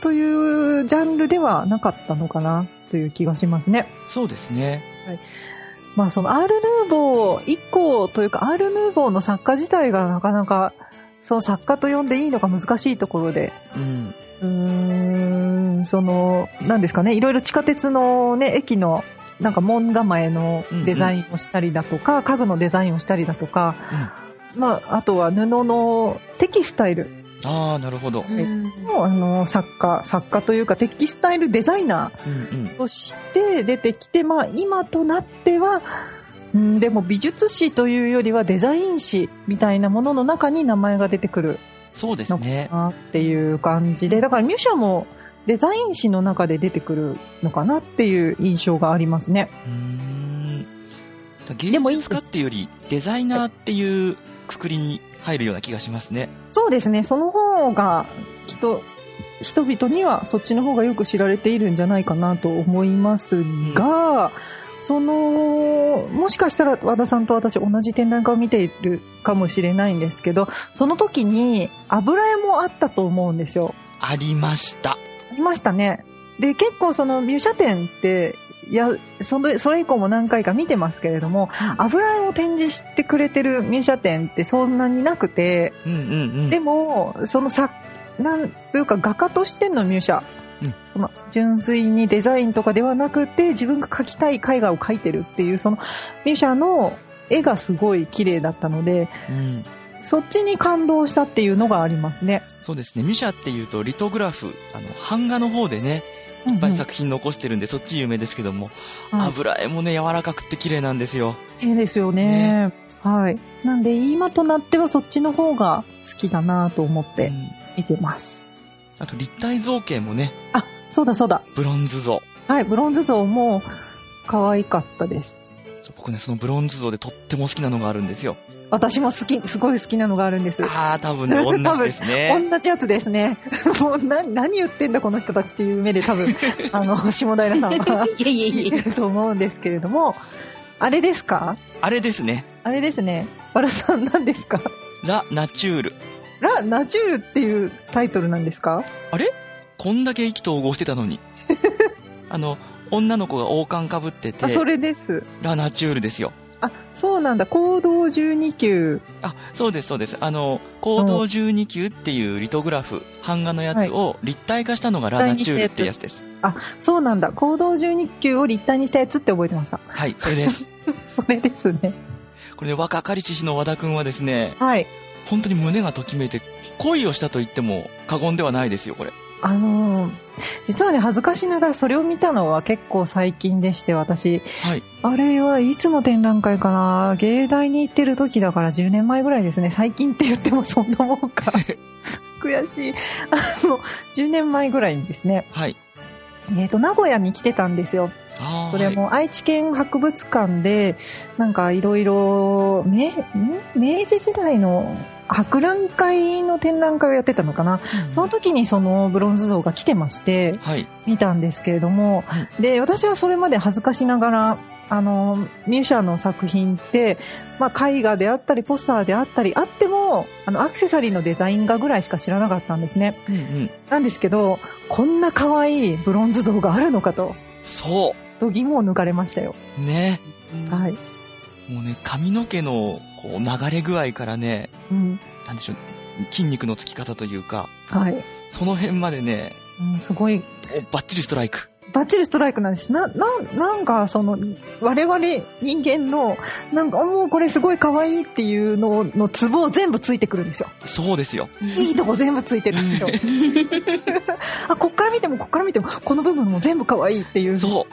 というジャンルではなかったのかなという気がしますね。 そうですね。 はい。まあそのアール・ヌーボー以降というか、アール・ヌーボーの作家自体がなかなか、その作家と呼んでいいのか難しいところで、 うん。 うーん、その、何ですかね、いろいろ地下鉄のね、駅の、なんか門構えのデザインをしたりだとか、うんうん、家具のデザインをしたりだとか、うん、まあ、あとは布のテキスタイル。 ああ、なるほど。 の、あの、作家、作家というかテキスタイルデザイナーとして出てきて、うんうん、まあ、今となっては、うん、でも美術史というよりはデザイン史みたいなものの中に名前が出てくる。 そうですね。 っていう感じで、だからミュシャもデザイン誌の中で出てくるのかなっていう印象がありますね。 うーん。芸術家っていうよりデザイナーっていうくくりに入るような気がしますね。 そうですね。その方が人、人々にはそっちの方がよく知られているんじゃないかなと思いますが、うん、その、もしかしたら和田さんと私同じ展覧会を見ているかもしれないんですけど、その時に油絵もあったと思うんですよ。 ありました。 ありましたね。で、結構そのミュシャ展って、いや、その、それ以降も何回か見てますけれども、うん、油絵を展示してくれてるミュシャ展ってそんなになくて、 うんうんうん、 でも、そのさ、なんというか画家としてのミュシャ、うん、その純粋にデザインとかではなくて自分が描きたい絵画を描いてるっていうそのミュシャの絵がすごい綺麗だったので、うん、そっちに感動したっていうのがありますね。 そうですね。ミュシャっていうとリトグラフ、あの版画の方でねいっぱい作品残してるんで、うんうん、そっち有名ですけども、はい、油絵もね柔らかくて綺麗なんですよ。 綺麗ですよ ね, ねはい。なんで今となってはそっちの方が好きだなと思って見てます、 うん、あと立体造形もね、 あ、そうだそうだ、 ブロンズ像、 はい、ブロンズ像も可愛かったです。 僕ねそのブロンズ像でとっても好きなのがあるんですよ。 私も好き、すごい好きなのがあるんです。 ああ、多分ね、同じですね。 同じやつですね。もうな、何言ってんだこの人たちっていう目で多分、あの、下平さんは言ってると思うんですけれども、あれですか？ あれですね。 あれですね。バラさん何ですか？ ラ・ナチュール。 ラ・ナチュールっていうタイトルなんですか？ あれ？こんだけ意気投合してたのに。あの、女の子が王冠かぶってて。 あ、それです。 ラ・ナチュールですよ。 あ、そうなんだ。行動じゅうにきゅう。 あ、そうです、そうです。あの、行動じゅうにきゅうっていうリトグラフ、版画のやつを立体化したのがラ・ナチュールってやつです。 あ、そうなんだ。行動じゅうにきゅうを立体にしたやつって覚えてました。 はい、それです。 それですね。 これね、若かりし日の和田くんはですね、 はい。 本当に胸がときめいて、恋をしたと言っても過言ではないですよ、これ。 あのー、実はね、恥ずかしながらそれを見たのは結構最近でして、私。はい。あれはいつの展覧会かな？芸大に行ってる時だからじゅうねんまえぐらいですね。最近って言ってもそんなもんか。悔しい。あの、じゅうねんまえぐらいにですね。 はい。 えっと、名古屋に来てたんですよ。それも愛知県博物館で、なんかいろいろ、明治時代の博覧会の展覧会をやってたのかな、うん、その時にそのブロンズ像が来てまして、はい、見たんですけれども、うん、で、私はそれまで恥ずかしながら、あの、ミュシャの作品って、まあ、絵画であったり、ポスターであったり、あっても、あの、アクセサリーのデザイン画ぐらいしか知らなかったんですね。うんうん、なんですけど、こんな可愛いブロンズ像があるのかと。 そう。 と疑問を抜かれましたよ。 ね。 はい。 もうね、髪の毛のこう流れ具合からね、うん、なんでしょう、筋肉のつき方というか、はい。その辺までね、 うん、すごい。 バッチリストライク。 バッチリストライクなんです。な、な、なんかその、我々人間の、なんか、もうこれすごい可愛いっていうののツボを全部ついてくるんですよ。 そうですよ。 いいとこ全部ついてるんですよ。あ、こっから見てもこっから見ても、この部分も全部可愛いっていう。 そう。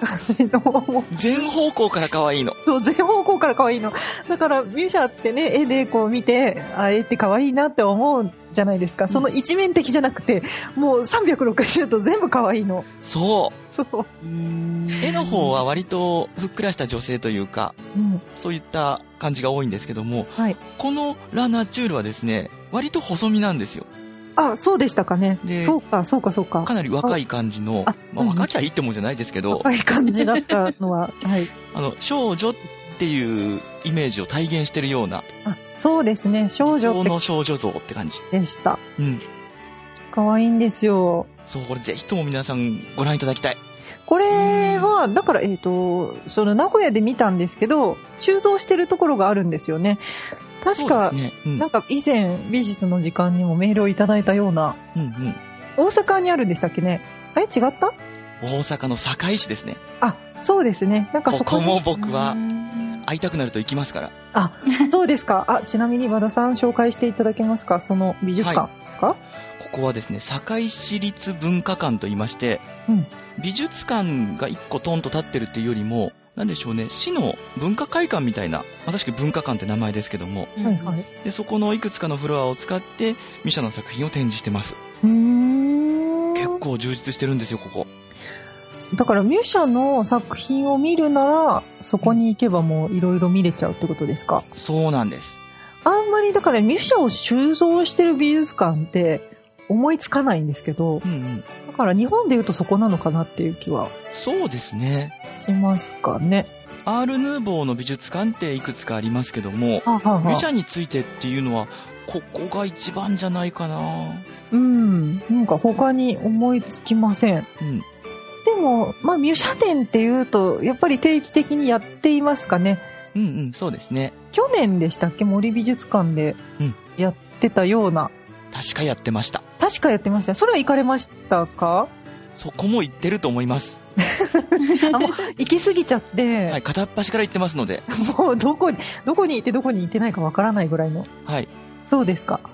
全方向から可愛いの。 そう、全方向から可愛いの。だから、ミュシャってね、絵でこう見て、あ、絵って可愛いなって思うじゃないですか。その一面的じゃなくて、もうさんびゃくろくじゅうど全部可愛いの。 そう。 そう。 絵の方は割とふっくらした女性というか、うん、そういった感じが多いんですけども、はい、このラ・ナチュールはですね、割と細身なんですよ。 あ、そうでしたかね。そうか、そうか、そうか。 かなり若い感じの、あ、まあ、若きゃいいってもんじゃないですけど、 若い感じだったのは、はい。 あの、少女っていうイメージを体現してるような。 あ、そうですね、少女って。 の少女像って感じ。 でした。うん。可愛いんですよ。 そう、これぜひとも皆さんご覧いただきたい。 これは、だから、えっと、その名古屋で見たんですけど、収蔵してるところがあるんですよね。確か、ねうん、なんか以前美術の時間にもメールをいただいたような、うんうん、大阪にあるんでしたっけね。あれ違った？ 大阪の堺市ですね。 あ、そうですね。なんかそこに。 ここも僕は会いたくなると行きますから。 あ、そうですか。あ、ちなみに和田さん紹介していただけますか？その美術館ですか？はい、 ここはですね、堺市立文化館と言いまして、うん、美術館がいっこトンと立ってるっていうよりも、なんでしょうね、市の文化会館みたいな、まさしく文化館って名前ですけども、はいはい、でそこのいくつかのフロアを使ってミシャの作品を展示してます。うーん、結構充実してるんですよ、ここ。 だからミュシャの作品を見るならそこに行けばもういろいろ見れちゃうってことですか？ そうなんです。 あんまりだからミュシャを収蔵してる美術館って思いつかないんですけど、うんうん、だから日本でいうとそこなのかなっていう気はそうですねしますかね。 アール・ヌーボーの美術館っていくつかありますけども、はははミシャについてっていうのはここが一番じゃないかな。 うん、なんか他に思いつきません。うん、でも、まあ、ミュシャ展っていうとやっぱり定期的にやっていますかね。 うんうん、そうですね。 去年でしたっけ、森美術館でやってたような、うん、 確かやってました。 確かやってました。それは行かれましたか？ そこも行ってると思います。 あ、もう行き過ぎちゃって、 はい、片っ端から行ってますのでもうどこにどこに行ってどこに行ってないかわからないぐらいの。 はい、 そうですか。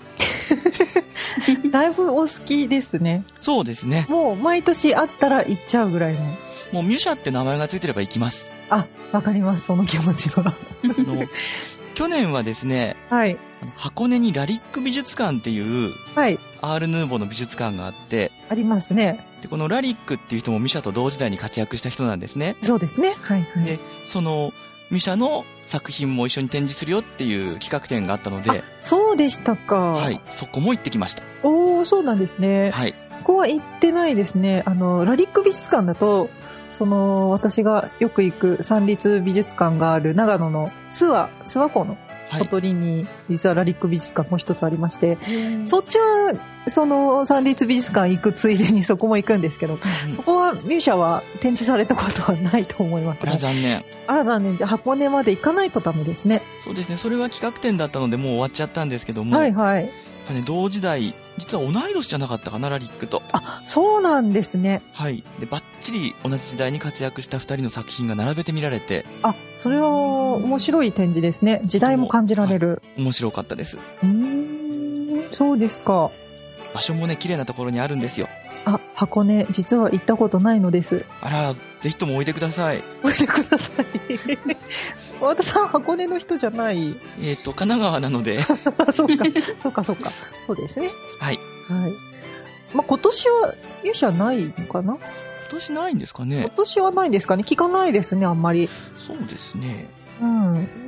だいぶお好きですね。 そうですね。 もう毎年あったら行っちゃうぐらいの。 もうミュシャって名前がついてれば行きます。 あ、わかります、その気持ちは。あの去年はですね、はい、箱根にラリック美術館っていう、はい、アール・ヌーボーの美術館があってありますね。 でこのラリックっていう人もミシャと同時代に活躍した人なんですね。 そうですね、はいはい、 でそのミシャの作品も一緒に展示するよっていう企画展があったので。 そうでしたか。 はい、そこも行ってきました。 おー、そうなんですね。はい、そこは行ってないですね。あのラリック美術館だとその私がよく行く三立美術館がある長野の諏訪諏訪湖の小鳥に実はラリック美術館もう一つありまして、はい、そっちはその三立美術館行くついでにそこも行くんですけど、うん、そこはミュシャは展示されたことはないと思いますね。 あら残念。 あら残念。じゃあ箱根まで行かないとダメですね。 そうですね。それは企画展だったのでもう終わっちゃったんですけども、 はいはい、 やっぱね、同時代実は同い年じゃなかったかな、ラリックと。 あ、そうなんですね。 はい。でバッチリ同じ時代に活躍したふたりの作品が並べて見られて、 あ、それは面白い展示ですね。時代も感じられる。 はい、面白かったです。 うーん、そうですか。 場所もね、綺麗なところにあるんですよ。 あ、箱根実は行ったことないのです。 あら、ぜひともおいでください。 おいでください。和田さん箱根の人じゃない？ えっと神奈川なので。 そうかそうかそうか、そうですね。 はいはい。まあ、今年は入社ないのかな？ 今年ないんですかね。 今年はないんですかね。聞かないですね、あんまり。 そうですね。 うん。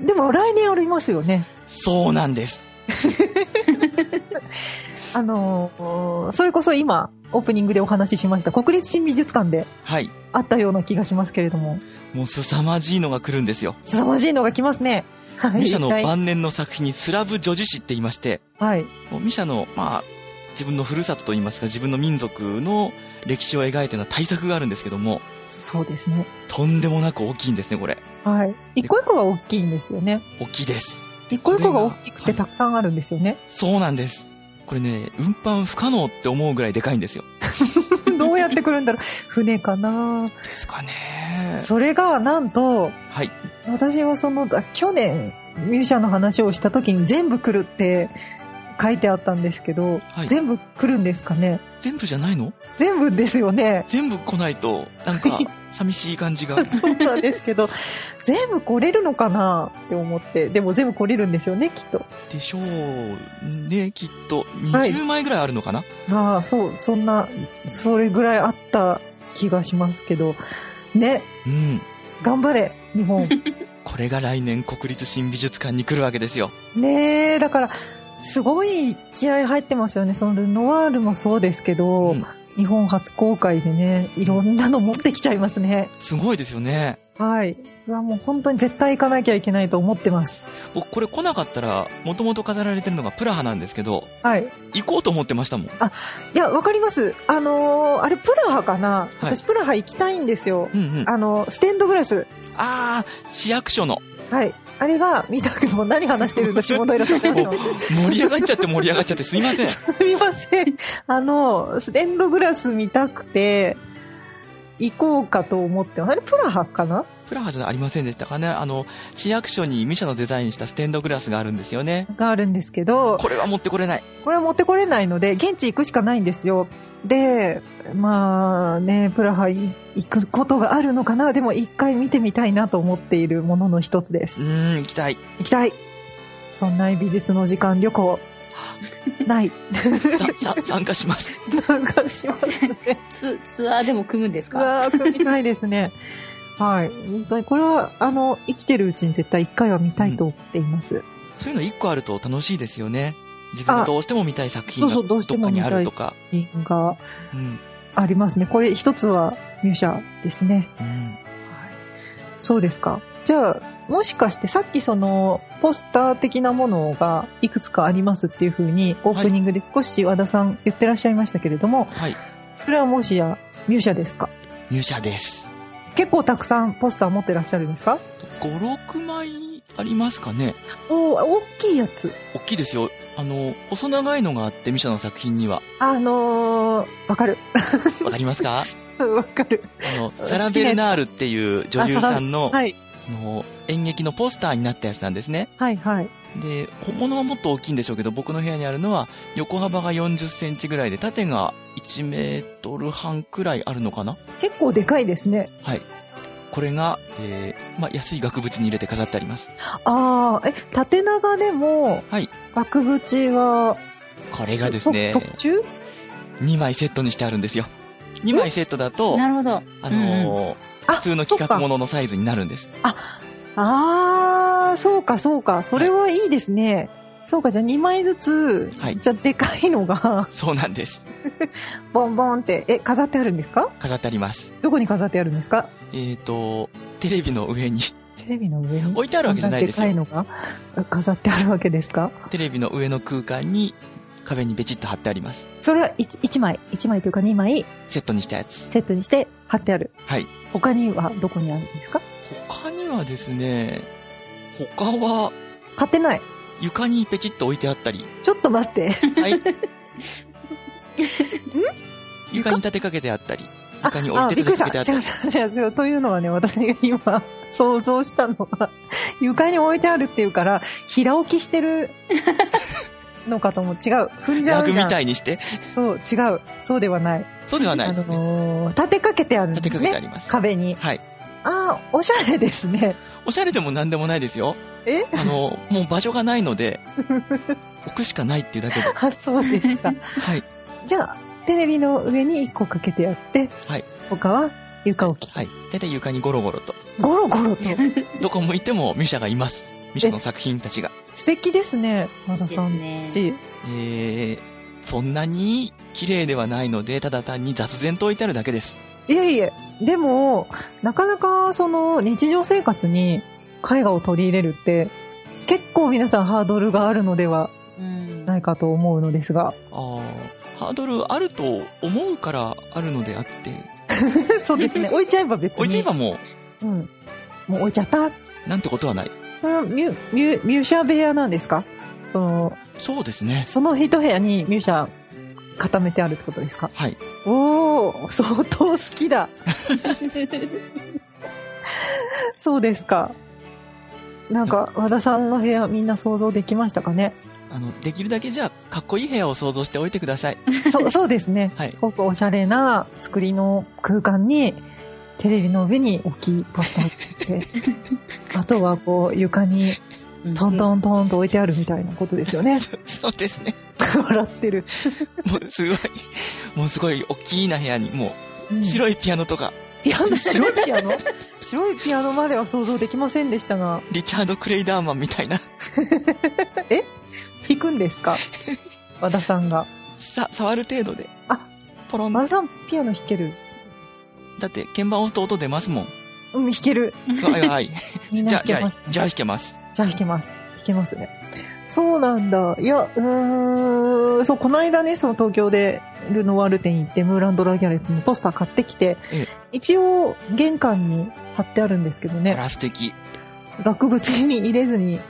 でも来年ありますよね。 そうなんです。 あのー、それこそ今オープニングでお話ししました国立新美術館であったような気がしますけれども、はい、 もう凄まじいのが来るんですよ。 凄まじいのが来ますね。 はい、ミシャの晩年の作品にスラブ女子誌って言いまして、はい、もうミシャの、まあ、自分のふるさとといいますか自分の民族の歴史を描いての大作があるんですけども。 そうですね。 とんでもなく大きいんですね、これ。 はい。一個一個が大きいんですよね。 大きいです。 一個一個が大きくてたくさんあるんですよね。はい、 そうなんです。これね、運搬不可能って思うぐらいでかいんですよ。 どうやって来るんだろう。船かなですかね。 それがなんと、 はい、 私はその去年ミュージシャンの話をした時に全部来るって書いてあったんですけど、はい、全部来るんですかね。 全部じゃないの？ 全部ですよね。 全部来ないとなんか寂しい感じが。 そうなんですけど、全部来れるのかなって思って。でも全部来れるんですよね、きっと。 でしょうね、きっと。にじゅうまいぐらいあるのかな。はい、 ああ、そう、そんな、それぐらいあった気がしますけど。ね。うん。頑張れ、日本。 これが来年国立新美術館に来るわけですよ。 ねえ、だから、すごい気合入ってますよね。そのルノワールもそうですけど、うん、日本初公開でね、いろんなの持ってきちゃいますね。 すごいですよね。 はい。うわ、もう本当に絶対行かなきゃいけないと思ってます。 僕、これ来なかったら、もともと飾られてるのがプラハなんですけど、 はい。 行こうと思ってましたもん。 あ、いや、わかります。あのー、あれ、プラハかな、はい、私、プラハ行きたいんですよ。うんうん。あの、ステンドグラス。 あー、市役所の。 はい。あれが見たくても何話してるんだ、下平さん。盛り上がっちゃって盛り上がっちゃってすいません。 すみません。あの、ステンドグラス見たくて、行こうかと思ってます。あれ、プラハかな？ プラハじゃありませんでしたかね。あの、市役所にミシャのデザインしたステンドグラスがあるんですよね。 があるんですけど、 これは持ってこれない。 これは持ってこれないので、現地行くしかないんですよ。で、まあね、プラハ行くことがあるのかな。でも一回見てみたいなと思っているものの一つです。 うーん、行きたい。 行きたい。そんな美術の時間旅行。ない参加します参加しますねツ, ツアーでも組むんですか？ ツアー組みたいですねはい本当にこれはあの生きてるうちに絶対一回は見たいと思っています、うん、 そういうの一個あると楽しいですよね。自分がどうしても見たい作品がどっかにあるとか作品がありますね。これ一つは入社ですね、うんはい、そうですか。じゃあもしかしてさっきそのポスター的なものがいくつかありますっていう風にオープニングで少し和田さん言ってらっしゃいましたけれども、はい、それはもしや入社ですか？ 入社です。 結構たくさんポスター持ってらっしゃるんですか？ ご、ろくまいありますかね。 お大きいやつ。 大きいですよ。あの細長いのがあってミシャの作品にはあのー、わかるわかりますか？ わかる。 あのサラ・ベルナールっていう女優さんのはいの演劇のポスターになったやつなんですね。 はいはい。 で、本物はもっと大きいんでしょうけど、僕の部屋にあるのは横幅がよんじゅっセンチぐらいで、縦がいちメートルはんくらいあるのかな。 結構でかいですね。 はい。これが、えー、まあ、安い額縁に入れて飾ってあります。 ああ、え、縦長でも、はい。額縁は、 これがですね、 特注？ にまいセットにしてあるんですよ。にまいセットだと、 なるほど。 あのー、うん普通の企画もののサイズになるんです。 あ、あー、そうかそうか。それはいいですね。はい、そうか、じゃあにまいずつ、はい、じゃあでかいのが。 そうなんです。 ボンボンって、え、飾ってあるんですか？ 飾ってあります。 どこに飾ってあるんですか？ えーと、テレビの上に。 テレビの上に置いてあるわけじゃないですよ。 そんなでかいのが飾ってあるわけですか？ テレビの上の空間に壁にベチッと貼ってあります。 それは 1, 1枚1枚というかにまいセットにしたやつ。 セットにして貼ってある。 はい。 他にはどこにあるんですか？ 他にはですね、他は貼ってない。 床にペチッと置いてあったり。 ちょっと待って。はい。ん？ 床に立てかけてあったり。床に置いて立てかけてあったり。 違う違う違う。というのはね、私が今想像したのは床に置いてあるっていうから平置きしてる。のかと思う。違う。踏んじゃうじゃん。 ラグみたいにして。 そう、違う。そうではない。 そうではない、ね。 あのー、立てかけてあるんですね。 立てかけてあります。 壁に。 はい。 ああ、おしゃれですね。 おしゃれでもなんでもないですよ。 えあの、もう場所がないので、置くしかないっていうだけで。 あ、そうですか。 はい。 じゃあ、テレビの上にいっこかけてあって、はい。他は床置き。 はい。だいたい床にゴロゴロと。 ゴロゴロと。 どこ向いてもミシャがいます。ミシャの作品たちが。 素敵ですね、和田さんち。 えー、そんなに綺麗ではないので、ただ単に雑然と置いてあるだけです。 いえいえ、でも、なかなかその日常生活に絵画を取り入れるって、結構皆さんハードルがあるのではないかと思うのですが。ああ、ハードルあると思うからあるのであって。 そうですね、置いちゃえば別に。 置いちゃえばもう。うん。もう置いちゃった。 なんてことはない。 それはミュ、ミュ、ミューシャ部屋なんですか？その、 そうですね。 その一部屋にミューシャ固めてあるってことですか？ はい。 おー、相当好きだ。そうですか。なんか、和田さんの部屋みんな想像できましたかね？ あの、できるだけじゃあ、かっこいい部屋を想像しておいてください。 そう、そうですね。 はい。 すごくおしゃれな作りの空間に、テレビの上に大きいポスターを置いて、あとはこう床にトントントンと置いてあるみたいなことですよね。 そうですね。 笑ってる。 もうすごい、もうすごい大きな部屋にもう白いピアノとか。 うん、ピアノ、白いピアノ白いピアノまでは想像できませんでしたが。 リチャード・クレイダーマンみたいな。 え弾くんですか和田さんが。 さ、触る程度で。 あ、 ポロン。 和田さんピアノ弾ける。 だって鍵盤押すと音出ますもん。 うん、弾ける。 はいはい。 みんな弾けます、ね、 じゃあ、じゃあ弾けます。 じゃあ弾けます。弾けますね。そうなんだ。いや、うーん、そう、この間ね、その東京でルノワール店行って、ムーランドラギャレットのポスター買ってきて、ええ、一応玄関に貼ってあるんですけどね。 あら、素敵。 額縁に入れずに。ん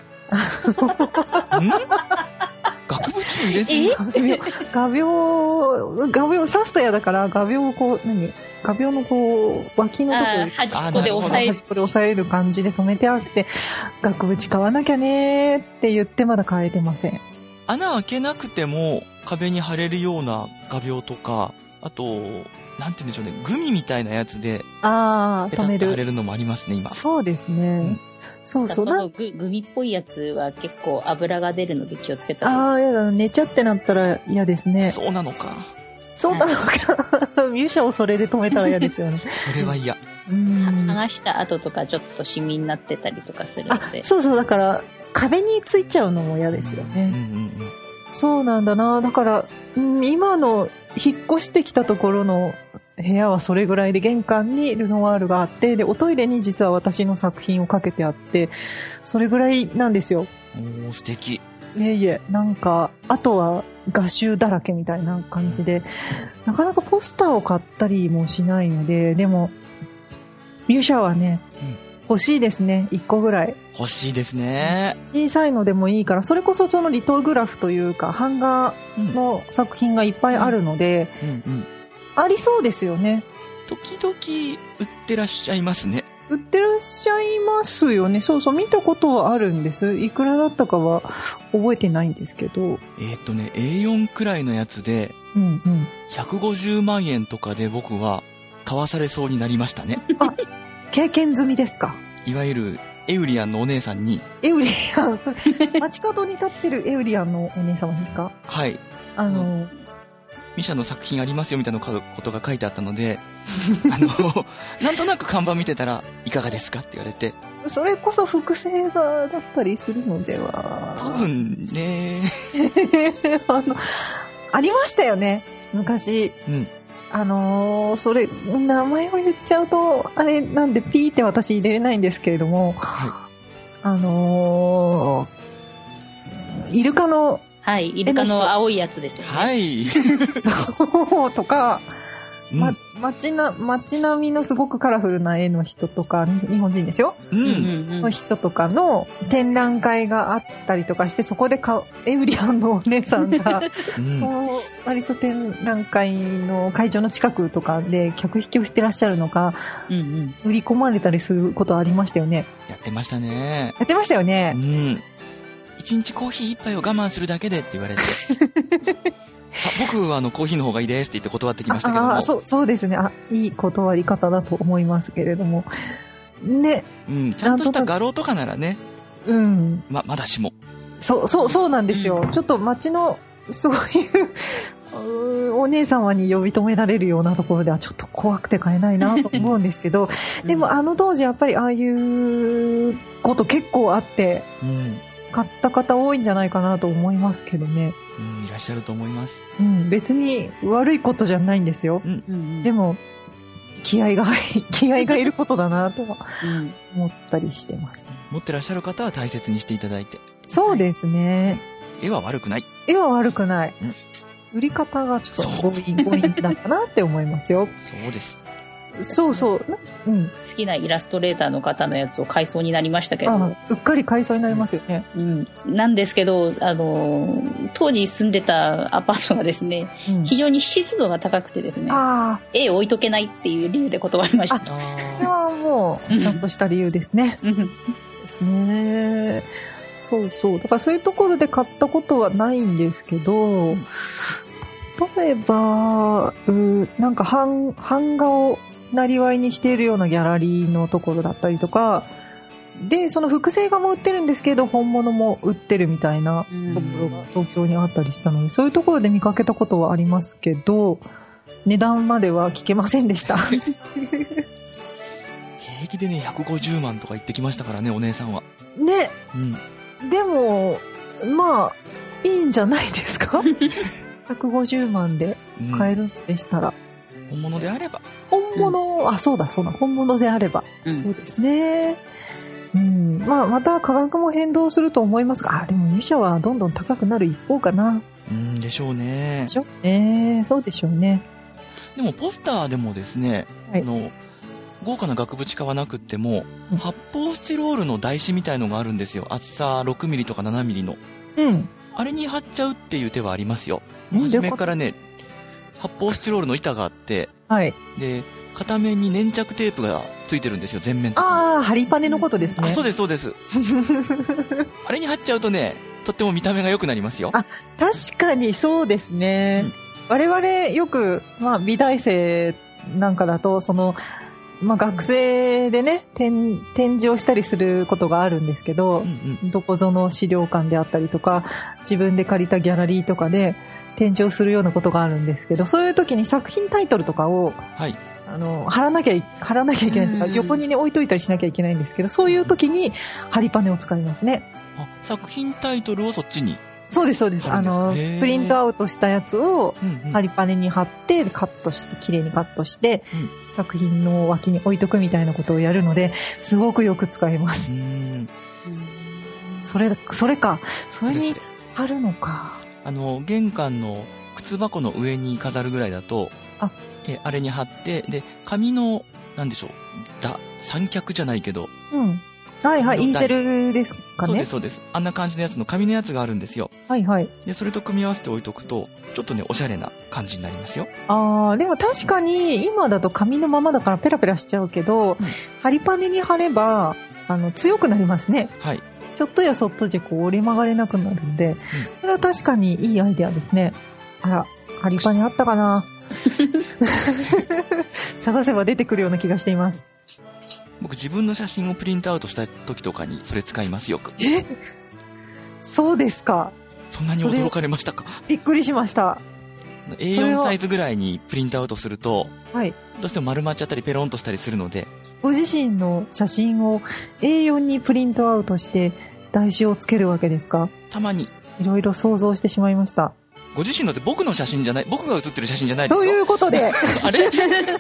額縁に入れずに画鋲、画鋲、刺すと嫌だから、画鋲をこう、何画鋲のこう、脇のところに、 端っこで押さえる。 端っこで押さえる感じで止めてあって、額縁買わなきゃねーって言ってまだ買えてません。 穴開けなくても壁に貼れるような画鋲とか、あと、なんて言うんでしょうね、グミみたいなやつで、 ああ、止める。 貼れるのもありますね、今。 そうですね。うん、そうそう。 そうグ、グミっぽいやつは結構油が出るので気をつけた。 ああ、やだ、寝ちゃってなったら嫌ですね。 そうなのか。 そうなのか。ミュシャをそれで止めたら嫌ですよね。 それは嫌。 うん。剥がした後とかちょっとシミになってたりとかするので。 そうそう、だから壁についちゃうのも嫌ですよね。うんうんうん、そうなんだな。だから、うん、今の引っ越してきたところの部屋はそれぐらいで、玄関にルノワールがあって、で、おトイレに実は私の作品をかけてあって、それぐらいなんですよ。 おー、素敵。 いえいえ、なんか、あとは画集だらけみたいな感じで、なかなかポスターを買ったりもしないので、でも、ミュシャはね、うん、欲しいですね、いっこぐらい。 欲しいですね。 小さいのでもいいから、それこそそのリトグラフというか、版画の作品がいっぱいあるので、うんうんうん、ありそうですよね。 時々売ってらっしゃいますね。 売ってらっしゃいますよね。そうそう、見たことはあるんです。いくらだったかは覚えてないんですけど。 えっとね、エーよん くらいのやつで、うんうん、ひゃくごじゅうまんえんとかで僕は買わされそうになりましたね。 あ、経験済みですか。 いわゆるエウリアンのお姉さんに。 エウリアン、それ、街角に立ってるエウリアンのお姉様ですか。 はい。 あの、うんミシャの作品ありますよみたいなことが書いてあったので、あの、なんとなく看板見てたら、いかがですかって言われて。 それこそ複製画だったりするのでは。 多分ね。 あの、ありましたよね、昔。うん。あのー、それ、名前を言っちゃうと、あれなんでピーって私入れれないんですけれども、はい、あのー、イルカの、 はい、イルカの青いやつですよね。 はい。 とか、ま、街な、街並みのすごくカラフルな絵の人とか、日本人ですよ。うん。の人とかの展覧会があったりとかして、そこでか、エウリアンのお姉さんが、うん、その割と展覧会の会場の近くとかで客引きをしてらっしゃるのか、うんうん、売り込まれたりすることありましたよね。 やってましたね。 やってましたよね。 うん。一日コーヒー一杯を我慢するだけでって言われてあ、僕はあのコーヒーの方がいいですって言って断ってきましたけども。 あ、そう、そうですね。あ、いい断り方だと思いますけれどもね。 うん、ちゃんとした画廊とかならね、 うんままだしも、 そうそうそうなんですよ、うん、ちょっと街のそういうお姉様に呼び止められるようなところではちょっと怖くて買えないなと思うんですけど、うん、でもあの当時やっぱりああいうこと結構あって、うん、買った方多いんじゃないかなと思いますけどね。 うん、いらっしゃると思います。 うん、別に悪いことじゃないんですよ。うん、でも気合が気合がいることだなとは思ったりしてます。 持ってらっしゃる方は大切にしていただいて。 そうですね。 絵は悪くない。 絵は悪くない。うん、売り方がちょっと強引強引だったなって思いますよ。 そうです。 そうそう、 うん、好きなイラストレーターの方のやつを買いそうになりましたけど、 あ、うっかり買いそうになりますよね、 うん、なんですけど、あの当時住んでたアパートがですね、うん、非常に湿度が高くてですね、あ、絵置いとけないっていう理由で断りました。あ、 これはもうちゃんとした理由ですね。ですね。そうそう、だからそういうところで買ったことはないんですけど、うん、例えばうなんか版版画をなりわいにしているようなギャラリーのところだったりとかで、その複製画も売ってるんですけど本物も売ってるみたいなところが東京にあったりしたので、そういうところで見かけたことはありますけど、値段までは聞けませんでした平気でねひゃくごじゅうまんとか言ってきましたからね、お姉さんはね、うん、でもまあいいんじゃないですかひゃくごじゅうまんで買えるんでしたら、 う本物であれば。 本物、うん、あ、そうだ、そうだ、本物であれば。うん、そうですね。うん。まあ、また価格も変動すると思いますが、あ、でも入社はどんどん高くなる一方かな。 うんでしょうね。 でしょうね。そうでしょうね。 でもポスターでもですね、はい、あの、豪華な額縁買わなくっても、うん、発泡スチロールの台紙みたいのがあるんですよ。厚さろくミリとかななミリの。 うん。 あれに貼っちゃうっていう手はありますよ。初めからね、発泡スチロールの板があって、 はい。 で、片面に粘着テープがついてるんですよ、全面的に。 ああ、貼りパネのことですね。 あ、そうです、そうです。あれに貼っちゃうとね、とっても見た目が良くなりますよ。 あ、確かにそうですね。うん、我々よく、まあ、美大生なんかだと、その、まあ、学生でね、展、展示をしたりすることがあるんですけど、うんうん、どこぞの資料館であったりとか、自分で借りたギャラリーとかで展示をするようなことがあるんですけど、そういう時に作品タイトルとかを、 はい、 あの、貼らなきゃ、貼らなきゃいけないとか、横にね、置いといたりしなきゃいけないんですけど、そういう時に貼りパネを使いますね。 あ、作品タイトルをそっちに？ そうです、そうです。あの、プリントアウトしたやつを、貼りパネに貼って、カットして、綺麗にカットして、うん、作品の脇に置いとくみたいなことをやるので、すごくよく使います。うん、それ、それか。それに貼るのか。 あの、玄関の靴箱の上に飾るぐらいだと、あ, えあれに貼って、で、紙の、なんでしょう、だ、三脚じゃないけど、 うん。はいはい、イーゼルですかね。 そうです、そうです。あんな感じのやつの紙のやつがあるんですよ。 はいはい。 で、それと組み合わせて置いとくと、ちょっとね、おしゃれな感じになりますよ。 あー、でも確かに、今だと紙のままだからペラペラしちゃうけど、うん、貼りパネに貼れば、あの、強くなりますね。 はい。 ちょっとやそっとじゃこう折り曲がれなくなるんで、うん、それは確かにいいアイデアですね。あら、貼りパネあったかな探せば出てくるような気がしています。 僕自分の写真をプリントアウトした時とかにそれ使いますよく。 え？そうですか。 そんなに驚かれましたか？ びっくりしました。 エーよん サイズぐらいにプリントアウトすると、 はい、 どうしても丸まっちゃったりペロンとしたりするので、 ご自身の写真を エーよん にプリントアウトして台紙をつけるわけですか？ たまに。 いろいろ想像してしまいました。 ご自身のって僕の写真じゃない、僕が写ってる写真じゃないですよ。 ということであれ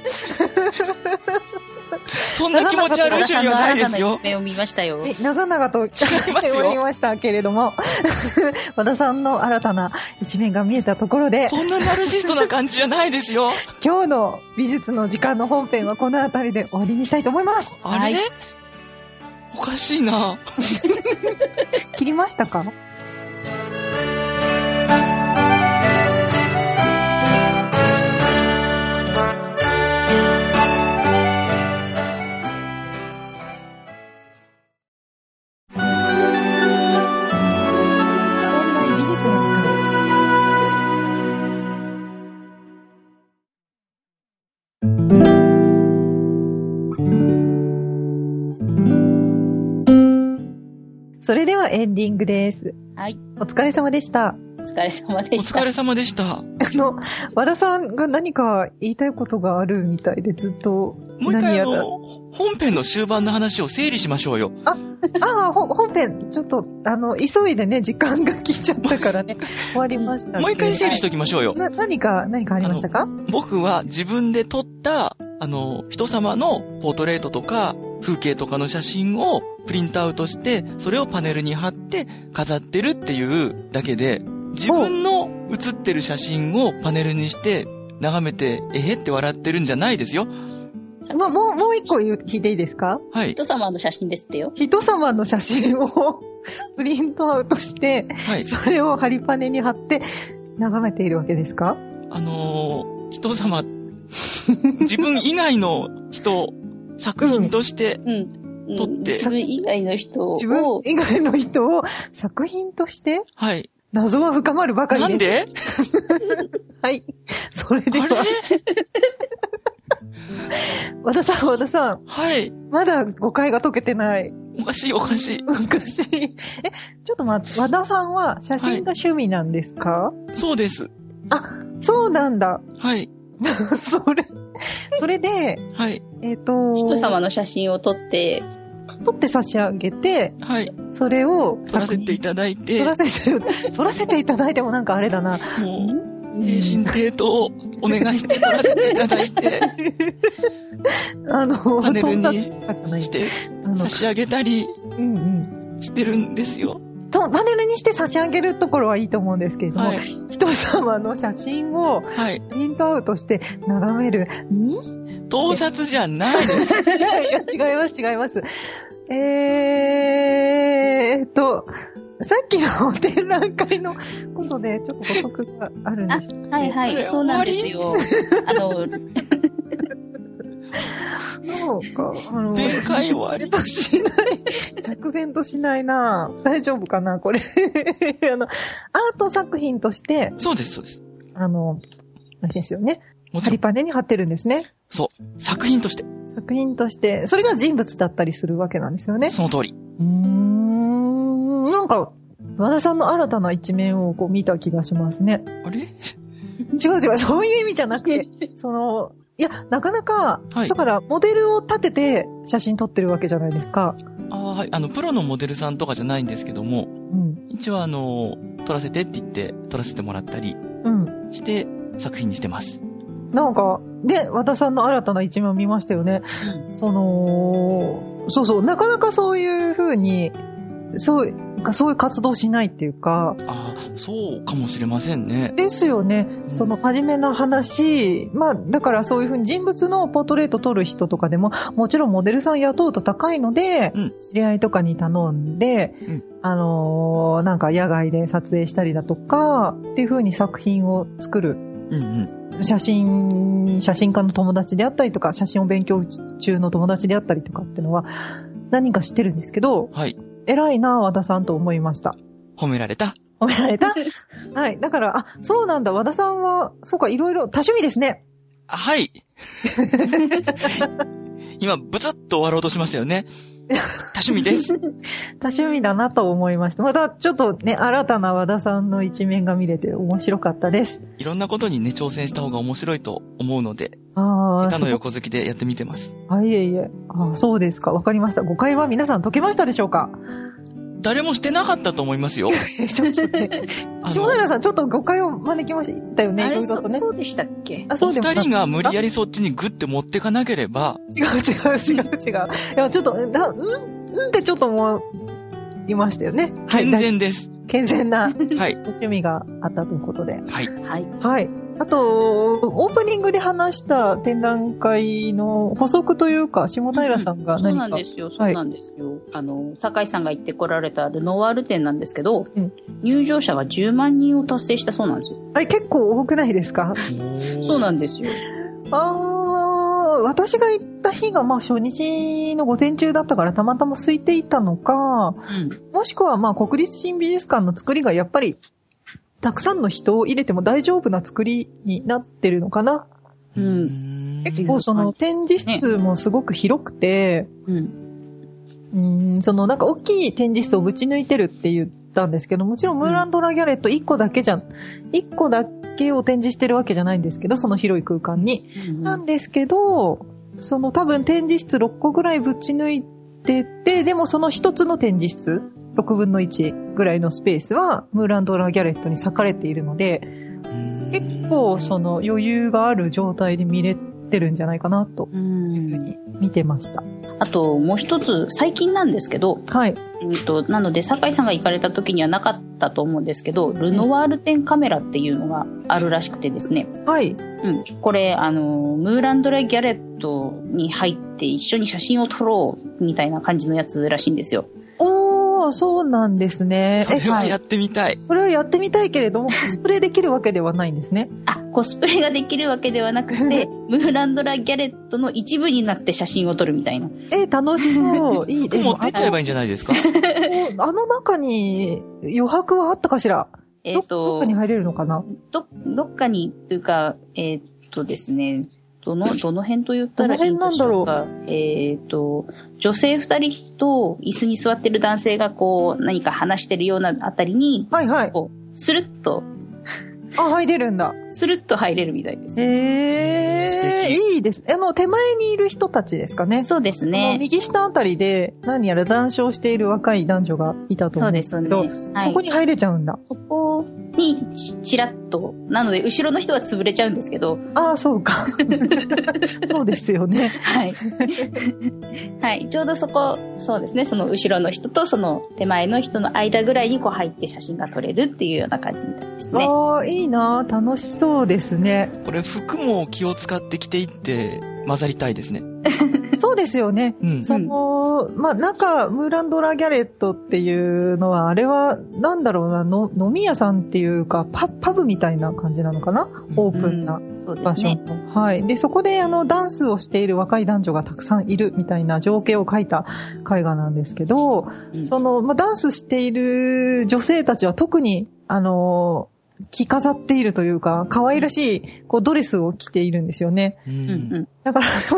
そんな気持ち悪い趣味はないですよ。 一面を見ましたよ。 長々としておりましたけれども和田さんの新たな一面が見えたところで、 そんなナルシストな感じじゃないですよ。 今日の美術の時間の本編はこの辺りで終わりにしたいと思います。 あれ、はい、おかしいな切りましたか？それではエンディングです。 はい。 お疲れ様でした。 お疲れ様でした。 お疲れ様でした。あの、和田さんが何か言いたいことがあるみたいでずっと何やら。 もう一回あの、本編の終盤の話を整理しましょうよ。 あ、ああ、本編、ちょっと、あの、急いでね、時間が来ちゃったからね、終わりました。 もう一回整理しときましょうよ。 な、何か、何かありましたか？ 僕は自分で撮った、あの、人様のポートレートとか、風景とかの写真をプリントアウトして、それをパネルに貼って飾ってるっていうだけで、自分の写ってる写真をパネルにして眺めて、えへって笑ってるんじゃないですよ。 まあ、もう、もう一個言う、聞いていいですか？ はい。 人様の写真ですってよ。 人様の写真をプリントアウトして、はい。それを貼りパネに貼って眺めているわけですか？ あのー、人様、自分以外の人、作品として撮って、うんうん、 自分以外の人を。 自分以外の人を作品として、 はい。 謎は深まるばかりです。 なんではい。それでは。和田さん、和田さん。 はい。 まだ誤解が解けてない。 おかしい、おかしい。 おかしい。え、ちょっと待って、和田さんは写真が趣味なんですか？はい、 そうです。 あ、そうなんだ。 はい。 それ、それで、 はい。 えっと、 人様の写真を撮って、 撮って差し上げて、 はい。 それを撮らせていただいて、 撮らせて、撮らせていただいてもなんかあれだな。 もう低身低とお願いして撮らせていただいて、 あの、 パネルにして差し上げたりしてるんですよ。 パネルにして差し上げるところはいいと思うんですけれども、はい、人様の写真をプリントアウトして眺める、はい、 ん盗撮じゃないです。 いやいや、違います、違います。えーっと、さっきの展覧会のことでちょっと補足があるんです、ね。 はいはい、そうなんですよ。あの、 そうか、あの、 前回終わりとしない、着然としないな。大丈夫かなこれ。あの、アート作品として。 そうです、そうです。 あの、あれですよね。貼りパネに貼ってるんですね。 そう。作品として。 作品として。それが人物だったりするわけなんですよね。 その通り。 うーん。なんか、和田さんの新たな一面をこう見た気がしますね。 あれ？ 違う違う、そういう意味じゃなくて、その、いや、なかなか、はい、だからモデルを立てて写真撮ってるわけじゃないですか。 ああ、はい。あの、プロのモデルさんとかじゃないんですけども、うん、一応あの、撮らせてって言って撮らせてもらったりして、作品にしてます。 なんか、で、和田さんの新たな一面を見ましたよね。うん、その、そうそう、なかなかそういう風に、そう、そういう活動しないっていうか。 ああ、そうかもしれませんね。 ですよね。うん、その真面目な話。まあ、だからそういうふうに人物のポートレート撮る人とかでも、もちろんモデルさん雇うと高いので、うん、知り合いとかに頼んで、うん、あのー、なんか野外で撮影したりだとか、っていうふうに作品を作る。うんうん、写真、写真家の友達であったりとか、写真を勉強中の友達であったりとかっていうのは、何か知ってるんですけど、はい。偉いな、和田さんと思いました。 褒められた褒められたはい。だから、あ、そうなんだ、和田さんは、そうか、いろいろ多趣味ですね。 はい。今、ブツッと終わろうとしましたよね。多趣味です。 多趣味だなと思いました。また、ちょっとね、新たな和田さんの一面が見れて面白かったです。 いろんなことにね、挑戦した方が面白いと思うので、あ下手の横好きでやってみてます。 あ、いえいえ。あ、そうですか。わかりました。誤解は皆さん解けましたでしょうか？ 誰もしてなかったと思いますよ。 ちょっとね。下平さん、ちょっと誤解を招きましたよね。いろいろとね。 そうでしたっけ？ あ、そうでも二人が無理やりそっちにグッて持ってかなければ。 違う違う違う違う。いや、ちょっと、だ、んんってちょっと思いましたよね。 健全です。 健全な、はい。趣味があったということで。 はい。 はい。 はい。あと、オープニングで話した展覧会の補足というか、下平さんが何か、 うん、そうなんですよ、そうなんですよ。はい、あの、酒井さんが行って来られたルノワール展なんですけど、うん、入場者がじゅうまんにんを達成したそうなんですよ。 あれ結構多くないですか？ そうなんですよ。 あー、私が行った日がまあ初日の午前中だったからたまたま空いていたのか、うん、もしくはまあ国立新美術館の作りがやっぱりたくさんの人を入れても大丈夫な作りになってるのかな。うん、結構その展示室もすごく広くて、ね、うん、うんそのなんか大きい展示室をぶち抜いてるって言ったんですけど、もちろんムーランド・ラ・ギャレットいっこだけじゃん、いっこだけを展示してるわけじゃないんですけど、その広い空間に。うん、なんですけど、その多分展示室ろっこぐらいぶち抜いてて、でもその一つの展示室、ろくぶんのいちぐらいのスペースはムーランド・ラ・ギャレットに割かれているので、結構その余裕がある状態で見れてるんじゃないかなというふうに見てました。 あともう一つ最近なんですけど、はい。うんとなので酒井さんが行かれた時にはなかったと思うんですけど、ルノワール展カメラっていうのがあるらしくてですね。はい。うん。これあのムーランド・ラ・ギャレットに入って一緒に写真を撮ろうみたいな感じのやつらしいんですよ。 そうなんですね。 それはやってみたい。 これはやってみたいけれども、コスプレできるわけではないんですね。 あ、コスプレができるわけではなくて、ムーランド・ラ・ギャレットの一部になって写真を撮るみたいな。 え、楽しそう。いいです。持ってっちゃえばいいんじゃないですか？ あの中に余白はあったかしら？えっと、どっかに入れるのかな？ ど、どっかに、というか、えー、っとですね、どの、どの辺と言ったらいいんでしょうか。えっと、女性二人と椅子に座ってる男性がこう何か話してるようなあたりに、はいはい。こう、スルッと。 あ、入れるんだ。 スルッと入れるみたいです。 えー、いいです。あの、手前にいる人たちですかね。 そうですね。 右下あたりで何やら談笑している若い男女がいたと思うんですけど、そうですね。はい、そこに入れちゃうんだ。 そこにちらっと、なので後ろの人は潰れちゃうんですけど。 ああ、そうか。そうですよね。 はい。はい。ちょうどそこ、そうですね。その後ろの人とその手前の人の間ぐらいにこう入って写真が撮れるっていうような感じみたいですね。 ああ、いいな。楽しそうですね。 これ服も気を使って着ていって混ざりたいですね。 そうですよね。 うん、 その、まあ、中、ムーランドラギャレットっていうのは、あれは、なんだろうな、の飲み屋さんっていうか、パ、パブみたいな感じなのかな、うん、オープンな場所、うんね。はい。で、そこで、あの、ダンスをしている若い男女がたくさんいるみたいな情景を描いた絵画なんですけど、うん、その、まあ、ダンスしている女性たちは特に、あの、着飾っているというか、可愛らしい、こう、ドレスを着ているんですよね。うん、だから、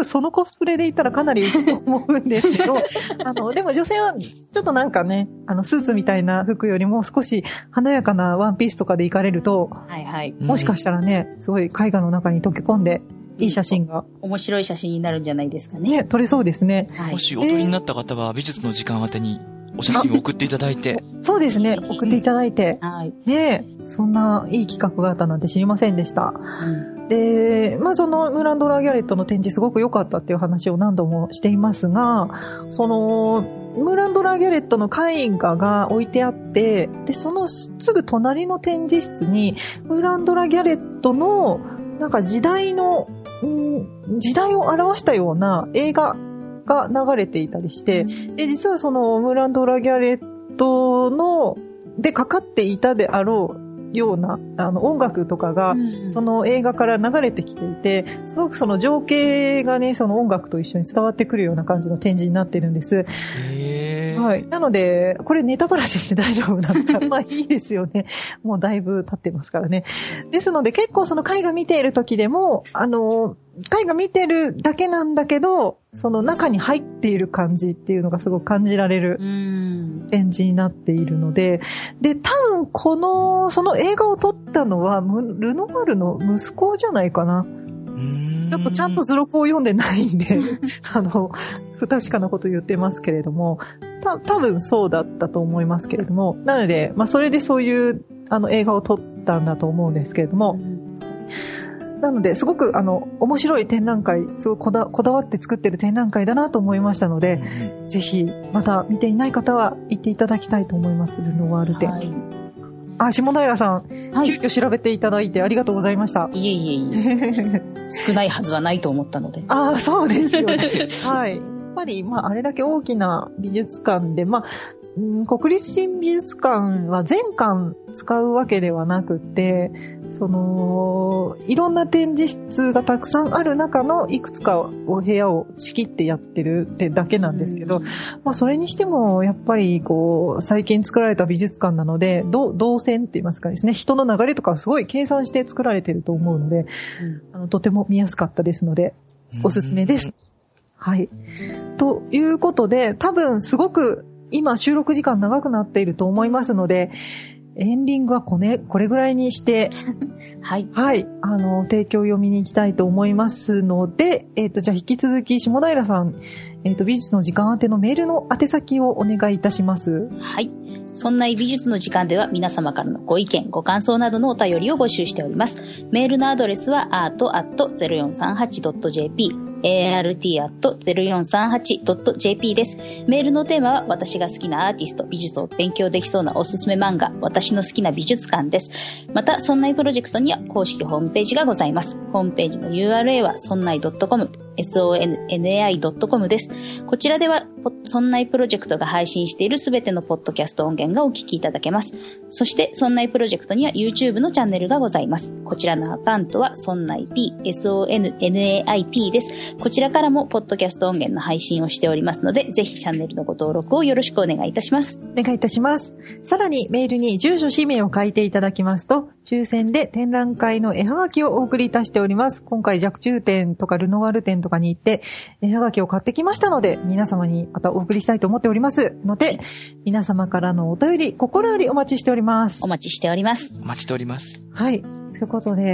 そのコスプレで言ったらかなり浮くと思うんですけど、あの、でも女性は、ちょっとなんかね、あの、スーツみたいな服よりも少し華やかなワンピースとかで行かれると、 はいはい。 もしかしたらね、すごい絵画の中に溶け込んで、いい写真が。 面白い写真になるんじゃないですかね。 ね、撮れそうですね。 はい、もしお撮りになった方は、美術の時間宛てに、お写真を送っていただいて。 そうですね。送っていただいて。 はい。 ねえ、そんないい企画があったなんて知りませんでした。うん、で、まあそのムーランドラギャレットの展示すごく良かったっていう話を何度もしていますが、その、ムーランドラギャレットの絵画が置いてあって、で、そのすぐ隣の展示室に、ムーランドラギャレットの、なんか時代の、ん時代を表したような映画、が流れていたりして、で、実はそのムーランドラギャレットの、でかかっていたであろうような、あの、音楽とかが、その映画から流れてきていて、すごくその情景がね、その音楽と一緒に伝わってくるような感じの展示になってるんです。 へー。 はい。なので、これネタバラシして大丈夫なのか、まあいいですよね。もうだいぶ経ってますからね。ですので、結構その絵画見ている時でも、あの、絵画見てるだけなんだけど、その中に入っている感じっていうのがすごく感じられる展示になっているので、で、多分この、その映画を撮ったのは、ルノワールの息子じゃないかな。ちょっとちゃんと図録を読んでないんで、あの、不確かなこと言ってますけれども、た、多分そうだったと思いますけれども、なので、まあそれでそういう、あの映画を撮ったんだと思うんですけれども、なので、すごく、あの、面白い展覧会、すごいこだ、こだわって作ってる展覧会だなと思いましたので、うん、ぜひ、また見ていない方は行っていただきたいと思います、ルノワール展。はい、あ、下平さん、はい、急遽調べていただいてありがとうございました。 いえいえいえ。少ないはずはないと思ったので。 ああ、そうですよね。はい。やっぱり、まあ、あれだけ大きな美術館で、まあ、うん、国立新美術館は全館使うわけではなくて、その、いろんな展示室がたくさんある中のいくつかお部屋を仕切ってやってるってだけなんですけど、うん、まあそれにしてもやっぱりこう、最近作られた美術館なので、動線って言いますかですね、人の流れとかすごい計算して作られてると思うので、うん、あのとても見やすかったですので、おすすめです。うん、はい。ということで、多分すごく今収録時間長くなっていると思いますので、エンディングはこれ、これぐらいにして、 はい。 はい。あの、提供読みに行きたいと思いますので、えっと、じゃあ引き続き、下平さん、えっと、美術の時間宛てのメールの宛先をお願いいたします。 はい。そんな美術の時間では皆様からのご意見、ご感想などのお便りを募集しております。メールのアドレスは アート アット ゼロよんさんはち ドット ジェーピー、エーアールティー アット ゼロよんさんはち ドット ジェーピー です。メールのテーマは私が好きなアーティスト、美術を勉強できそうなおすすめ漫画、私の好きな美術館です。また、そんないプロジェクトには公式ホームページがございます。ホームページの ユーアールエー はそんない .com、ソン .com です。こちらでは、そんないプロジェクトが配信しているすべてのポッドキャスト音源がお聞きいただけます。そして、そんないプロジェクトには YouTube のチャンネルがございます。こちらのアカウントは、そんない P、ソンナイピー です。こちらからも、ポッドキャスト音源の配信をしておりますので、ぜひチャンネルのご登録をよろしくお願いいたします。 お願いいたします。さらに、メールに住所氏名を書いていただきますと、抽選で展覧会の絵はがきをお送りいたしております。今回、若冲展とかルノワール展とかに行って、絵はがきを買ってきましたので、皆様にまたお送りしたいと思っておりますので、皆様からのお便り、心よりお待ちしております。 お待ちしております。 お待ちしております。 はい。ということで、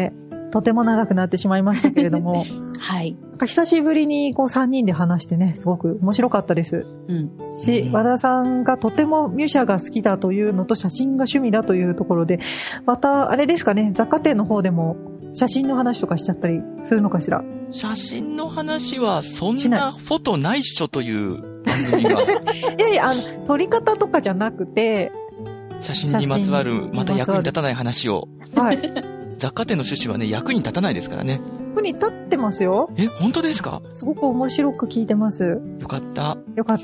とても長くなってしまいましたけれども。 はい。 なんか久しぶりにこうさんにんで話してね、すごく面白かったです。うん。し、和田さんがとてもミュシャが好きだというのと写真が趣味だというところで、またあれですかね、雑貨店の方でも写真の話とかしちゃったりするのかしら。 写真の話はそんなフォトないっしょという番組が。 いやいや、あの、撮り方とかじゃなくて、 写真にまつわる、また役に立たない話を。はい。雑貨店の趣旨はね、役に立たないですからね。 役に立ってますよ。 え、本当ですか？ すごく面白く聞いてます。 よかった。 よかった。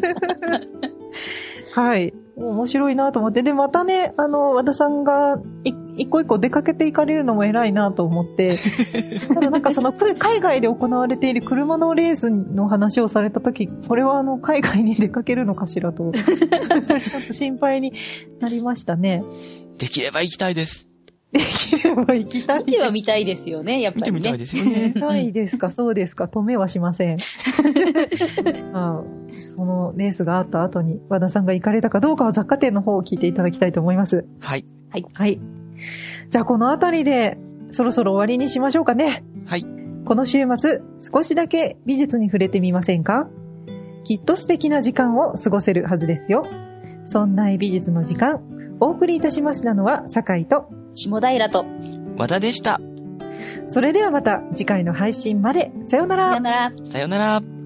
はい。面白いなと思って。で、またね、あの、和田さんがい一個一個出かけていかれるのも偉いなと思って。ただなんかその、海外で行われている車のレースの話をされたとき、これはあの、海外に出かけるのかしらと、ちょっと心配になりましたね。 できれば行きたいです。 できれば行きたいです。 見ては見たいですよね、やっぱりね。 見てみたいですよね。 見たいですか、そうですか、止めはしません。ああ、そのレースがあった後に和田さんが行かれたかどうかは雑貨店の方を聞いていただきたいと思います。 はい。 はい。 はい。じゃあこのあたりでそろそろ終わりにしましょうかね。 はい。 この週末、少しだけ美術に触れてみませんか？きっと素敵な時間を過ごせるはずですよ。そんな美術の時間、お送りいたしましたのは酒井と下平と和田でした。 それではまた次回の配信まで。さようなら。 さようなら。 さようなら。